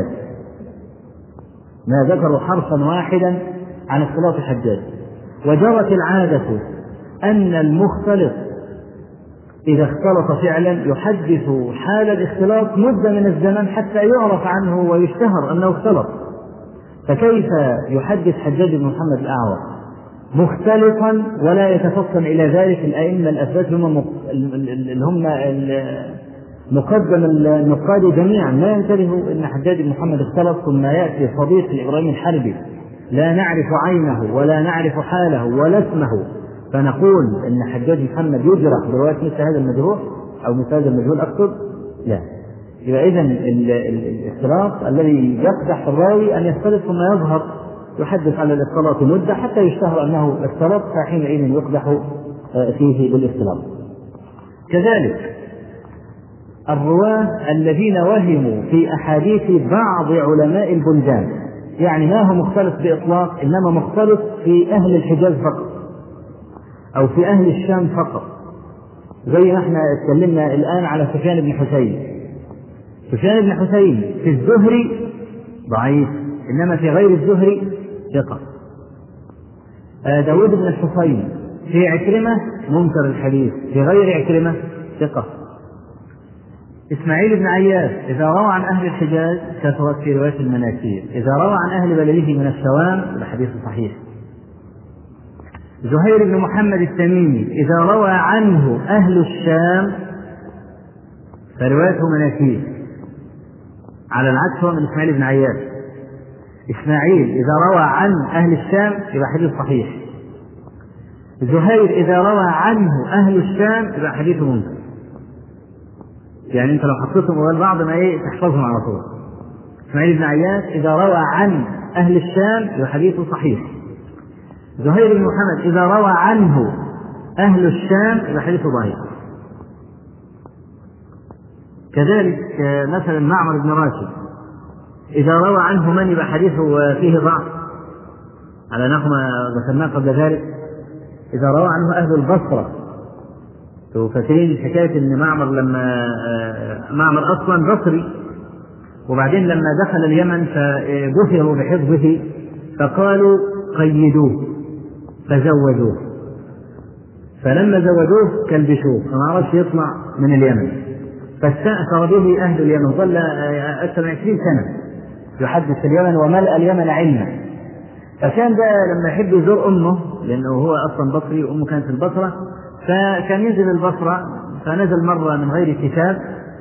ما ذكروا حرفا واحدا عن اختلاط حجاج. وجرت العادة أن المختلط إذا اختلط فعلا يحدث حال الاختلاط مدة من الزمن حتى يعرف عنه ويشتهر أنه اختلط. فكيف يحدث حجاج بن محمد الأعور مختلطا ولا يتفطن إلى ذلك الأئمة الأثبات اللي هم مقدم النقاد جميعا لا ينتبهوا أن حجاج بن محمد اختلط، ثم يأتي صديق الإبراهيم الحربي لا نعرف عينه ولا نعرف حاله ولا اسمه فنقول أن حجاج محمد يجرح برواية مثل هذا المجروح أو مثل هذا المجهول أقصد؟ لا. يبقى إذن الاختلاط الذي يقدح الراوي أن يختلط ثم يظهر يحدث على الاختلاط مدة حتى يشتهر أنه اختلط، فحينئذ يقدح فيه بالاختلاط. كذلك الرواة الذين وهموا في أحاديث بعض علماء البلدان، يعني ما هو مختلط بإطلاق إنما مختلط في أهل الحجاز فقط أو في أهل الشام فقط، زي ما احنا اتكلمنا الآن على سفيان بن حسين. سفيان بن حسين في الزهري ضعيف، إنما في غير الزهري ثقة. داود بن الحصين في عكرمة منكر الحديث، في غير عكرمة ثقة. إسماعيل بن عياش إذا روى عن أهل الحجاز كثرت في رواية المناكير، إذا روى عن أهل بلده من الشوام الحديث صحيح. زهير بن محمد التميمي إذا روى عنه أهل الشام فروايته مناكير، على العكس هو من إسماعيل بن عياش. إسماعيل إذا روى عن أهل الشام يبقى حديث صحيح، زهير إذا روى عنه أهل الشام يبقى حديث منكر. يعني أنت لو حطيتهم أول بعض ما تحفظهم على طول. إسماعيل بن عياش إذا روى عن أهل الشام يبقى حديثه صحيح، زهير بن محمد إذا روى عنه أهل الشام يبقى حديثه ضعيف. كذلك مثلا معمر بن راشد إذا روى عنه من يبقى حديثه فيه ضعف، على نحو ما ذكرناه قبل ذلك. إذا روى عنه أهل البصرة، فاكرين حكاية إن معمر لما معمر أصلا بصري وبعدين لما دخل اليمن فبهروا بحفظه فقالوا قيدوه فزودوه، فلما زودوه كلبشوه فما عرفش يطلع من اليمن، فاستأثر به أهل اليمن، ظل أكثر من 20 سنة يحدث اليمن وملأ اليمن علما. فكان بقى لما يحب يزور أمه، لأنه هو أصلا بصري وأمه كانت في البصرة، فكان ينزل البصرة، فنزل مرة من غير كتاب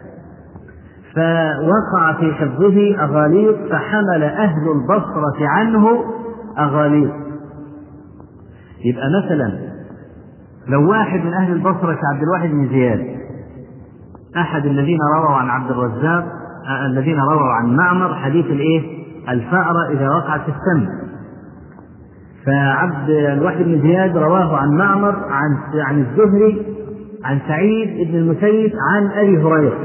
فوقع في حفظه أغاليط فحمل أهل البصرة عنه أغاليط. يبقى مثلا لو واحد من أهل البصرة كعبد الواحد بن زياد أحد الذين رووا عن عبد الرزاق الذين رووا عن معمر حديث الفأرة إذا وقعت في السم، فعبد الواحد بن زياد رواه عن معمر عن الزهري عن سعيد بن المسيب عن أبي هريرة،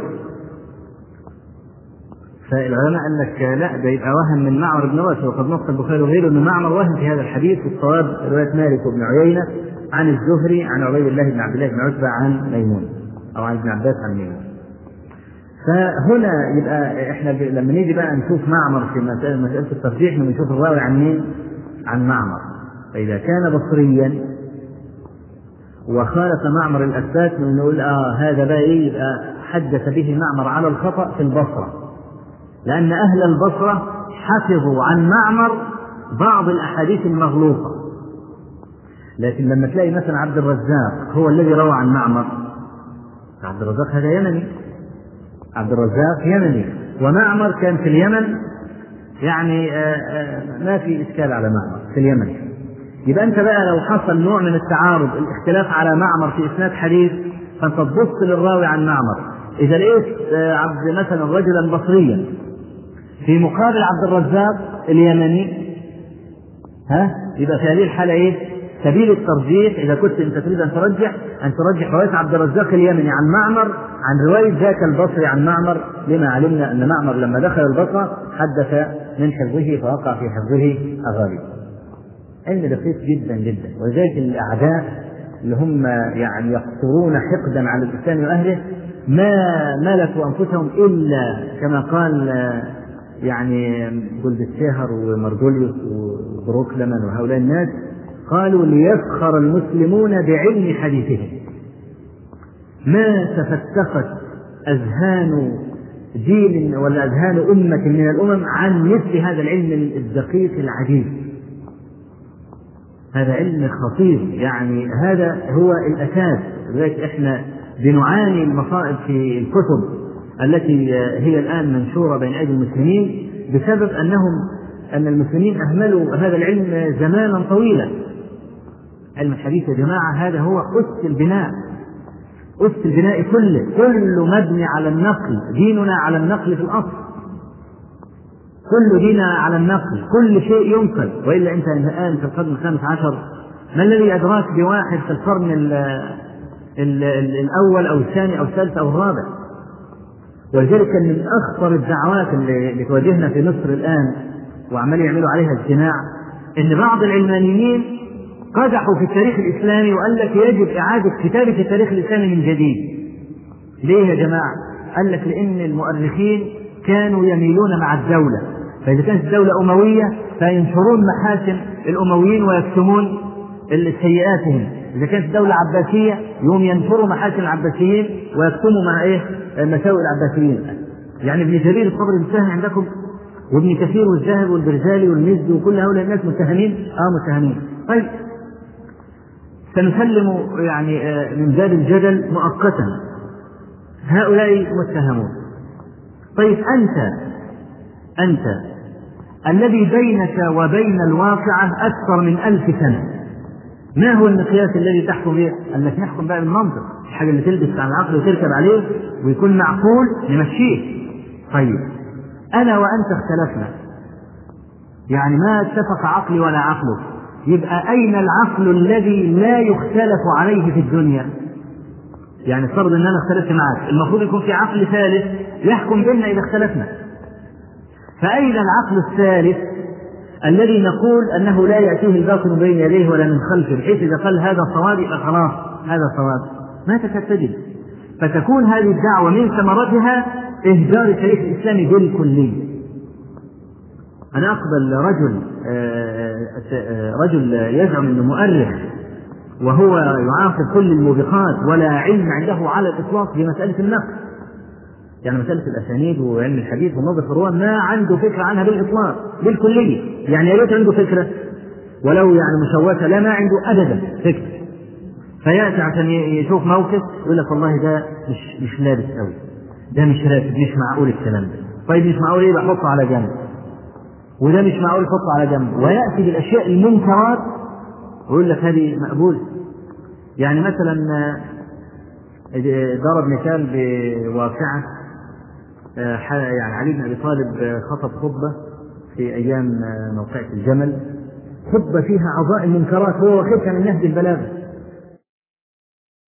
فالعلماء قال لك لا ده يبقى وهم من معمر بن راشد، وقد نص البخاري وغيره أن معمر وهم في هذا الحديث، والصواب رواية مالك بن عيينة عن الزهري عن عبيد الله بن عبد الله بن عتبة عن ميمون أو عن ابن عباس عن ميمون. فهنا يبقى احنا لما نيجي بقى نشوف معمر في مسألة الترجيح نشوف الراوي عن مين؟ عن معمر. فإذا كان بصريا وخالف معمر الأثبات نقول هذا بقى يبقى حدث به معمر على الخطأ في البصرة، لأن أهل البصرة حفظوا عن معمر بعض الأحاديث المغلوطة. لكن لما تلاقي مثلا عبد الرزاق هو الذي روى عن معمر، عبد الرزاق هذا يمني، عبد الرزاق يمني ومعمر كان في اليمن، يعني ما في إشكال على معمر في اليمن. يبقى أنت بقى لو حصل نوع من التعارض الاختلاف على معمر في إسناد حديث فأنت تبص للراوي عن معمر، إذا لقيت عبد مثلا رجلا بصريا في مقابل عبد الرزاق اليمني يبقى في هذه الحالة سبيل الترجيح إذا كنت أنت تريد أن ترجح رواية عبد الرزاق اليمني عن معمر عن رواية ذاك البصري عن معمر، لما علمنا أن معمر لما دخل البصرة حدث من حفظه فوقع في حفظه أغاليط. علم دقيق جدا جدا، ولذلك الأعداء اللي هم يعني يقصرون حقدا على الإسلام وأهله ما ملكوا أنفسهم إلا كما قال يعني جولد الشهر ومرجوليوس وبروك لمن وهؤلاء الناس، قالوا ليفخر المسلمون بعلم حديثهم. ما تفتقت أذهان جيل ولا أذهان أمة من الأمم عن مثل هذا العلم الدقيق العجيب. هذا علم خطير، يعني هذا هو الأساس. لذلك إحنا بنعاني المصائب في الكتب التي هي الآن منشورة بين أيدي المسلمين بسبب أن المسلمين أهملوا هذا العلم زمانا طويلا. علم الحديث يا جماعة هذا هو أس البناء، أس البناء كل مبني على النقل. ديننا على النقل في الأصل، كل ديننا على النقل، كل شيء ينقل. وإلا أنت الآن في القرن 15 ما الذي أدراك بواحد في القرن الأول أو الثاني أو الثالث أو الرابع؟ ولذلك من أخطر الدعوات اللي تواجهنا في مصر الآن وعمال يعملوا عليها اجتماع، إن بعض العلمانيين قدحوا في التاريخ الإسلامي وقال لك يجب إعادة كتابة التاريخ الإسلامي من جديد. ليه يا جماعة؟ قال لك لأن المؤرخين كانوا يميلون مع الدولة، فإذا كانت الدولة أموية فينشرون محاسن الأمويين ويكتمون سيئاتهم. إذا كانت الدولة عباسية يوم ينشروا محاسن العباسيين ويكتموا مع مساوئ العباسيين. يعني ابن جرير الطبري متهم عندكم، وابن كثير والذهبي والبرزالي والمزي وكل هؤلاء الناس متهمين. متهمين. طيب سنسلم يعني من باب الجدل مؤقتا، هؤلاء متهمون. طيب أنت الذي بينك وبين الواقعة أكثر من 1000 سنة، ما هو المقياس الذي تحكم به؟ أنك نحكم بقى بالمنطق، الحاجة اللي تلبس على العقل وتركب عليه ويكون معقول نمشيه. طيب أنا وأنت اختلفنا، يعني ما اتفق عقلي ولا عقلك، يبقى أين العقل الذي لا يختلف عليه في الدنيا؟ يعني فرض أن أنا اختلفت معك، المفروض يكون في عقل ثالث يحكم بيننا إذا اختلفنا. فأين العقل الثالث الذي نقول أنه لا يأتيه الباطل بين يديه ولا من خلفه، بحيث إذا قال هذا صواب يبقى خلاص هذا صواب؟ ما تكتجد. فتكون هذه الدعوة من ثمرتها إهجار التاريخ الإسلامي بالكلية. أنا أقبل رجل يزعم أنه مؤرخ وهو يعاقب كل الموبقات ولا علم عنده على الإطلاق بمسألة النقل، يعني مسألة الأسانيد وعلم الحديث والنظر في الرواة ما عنده فكرة عنها بالإطلاق بالكلية. يعني يا ريت عنده فكرة ولو يعني مشوشة، لا ما عنده أبدا فكرة. فيأتي عشان يشوف موقف يقول لك والله ده مش لابس قوي، ده مش راكب، مش معقول الكلام ده. طيب مش معقول ايه؟ بحطه على جنب. وده مش معقول حطه على جنب. ويأتي بالأشياء المنكرات ويقول لك هذه مقبول. يعني مثلا ضرب مثال بواقعة، يعني علي بن أبي طالب خطب خطبة في أيام موقعة الجمل، خطبة فيها عظائم منكرات، هو واخدها من نهج البلاغة.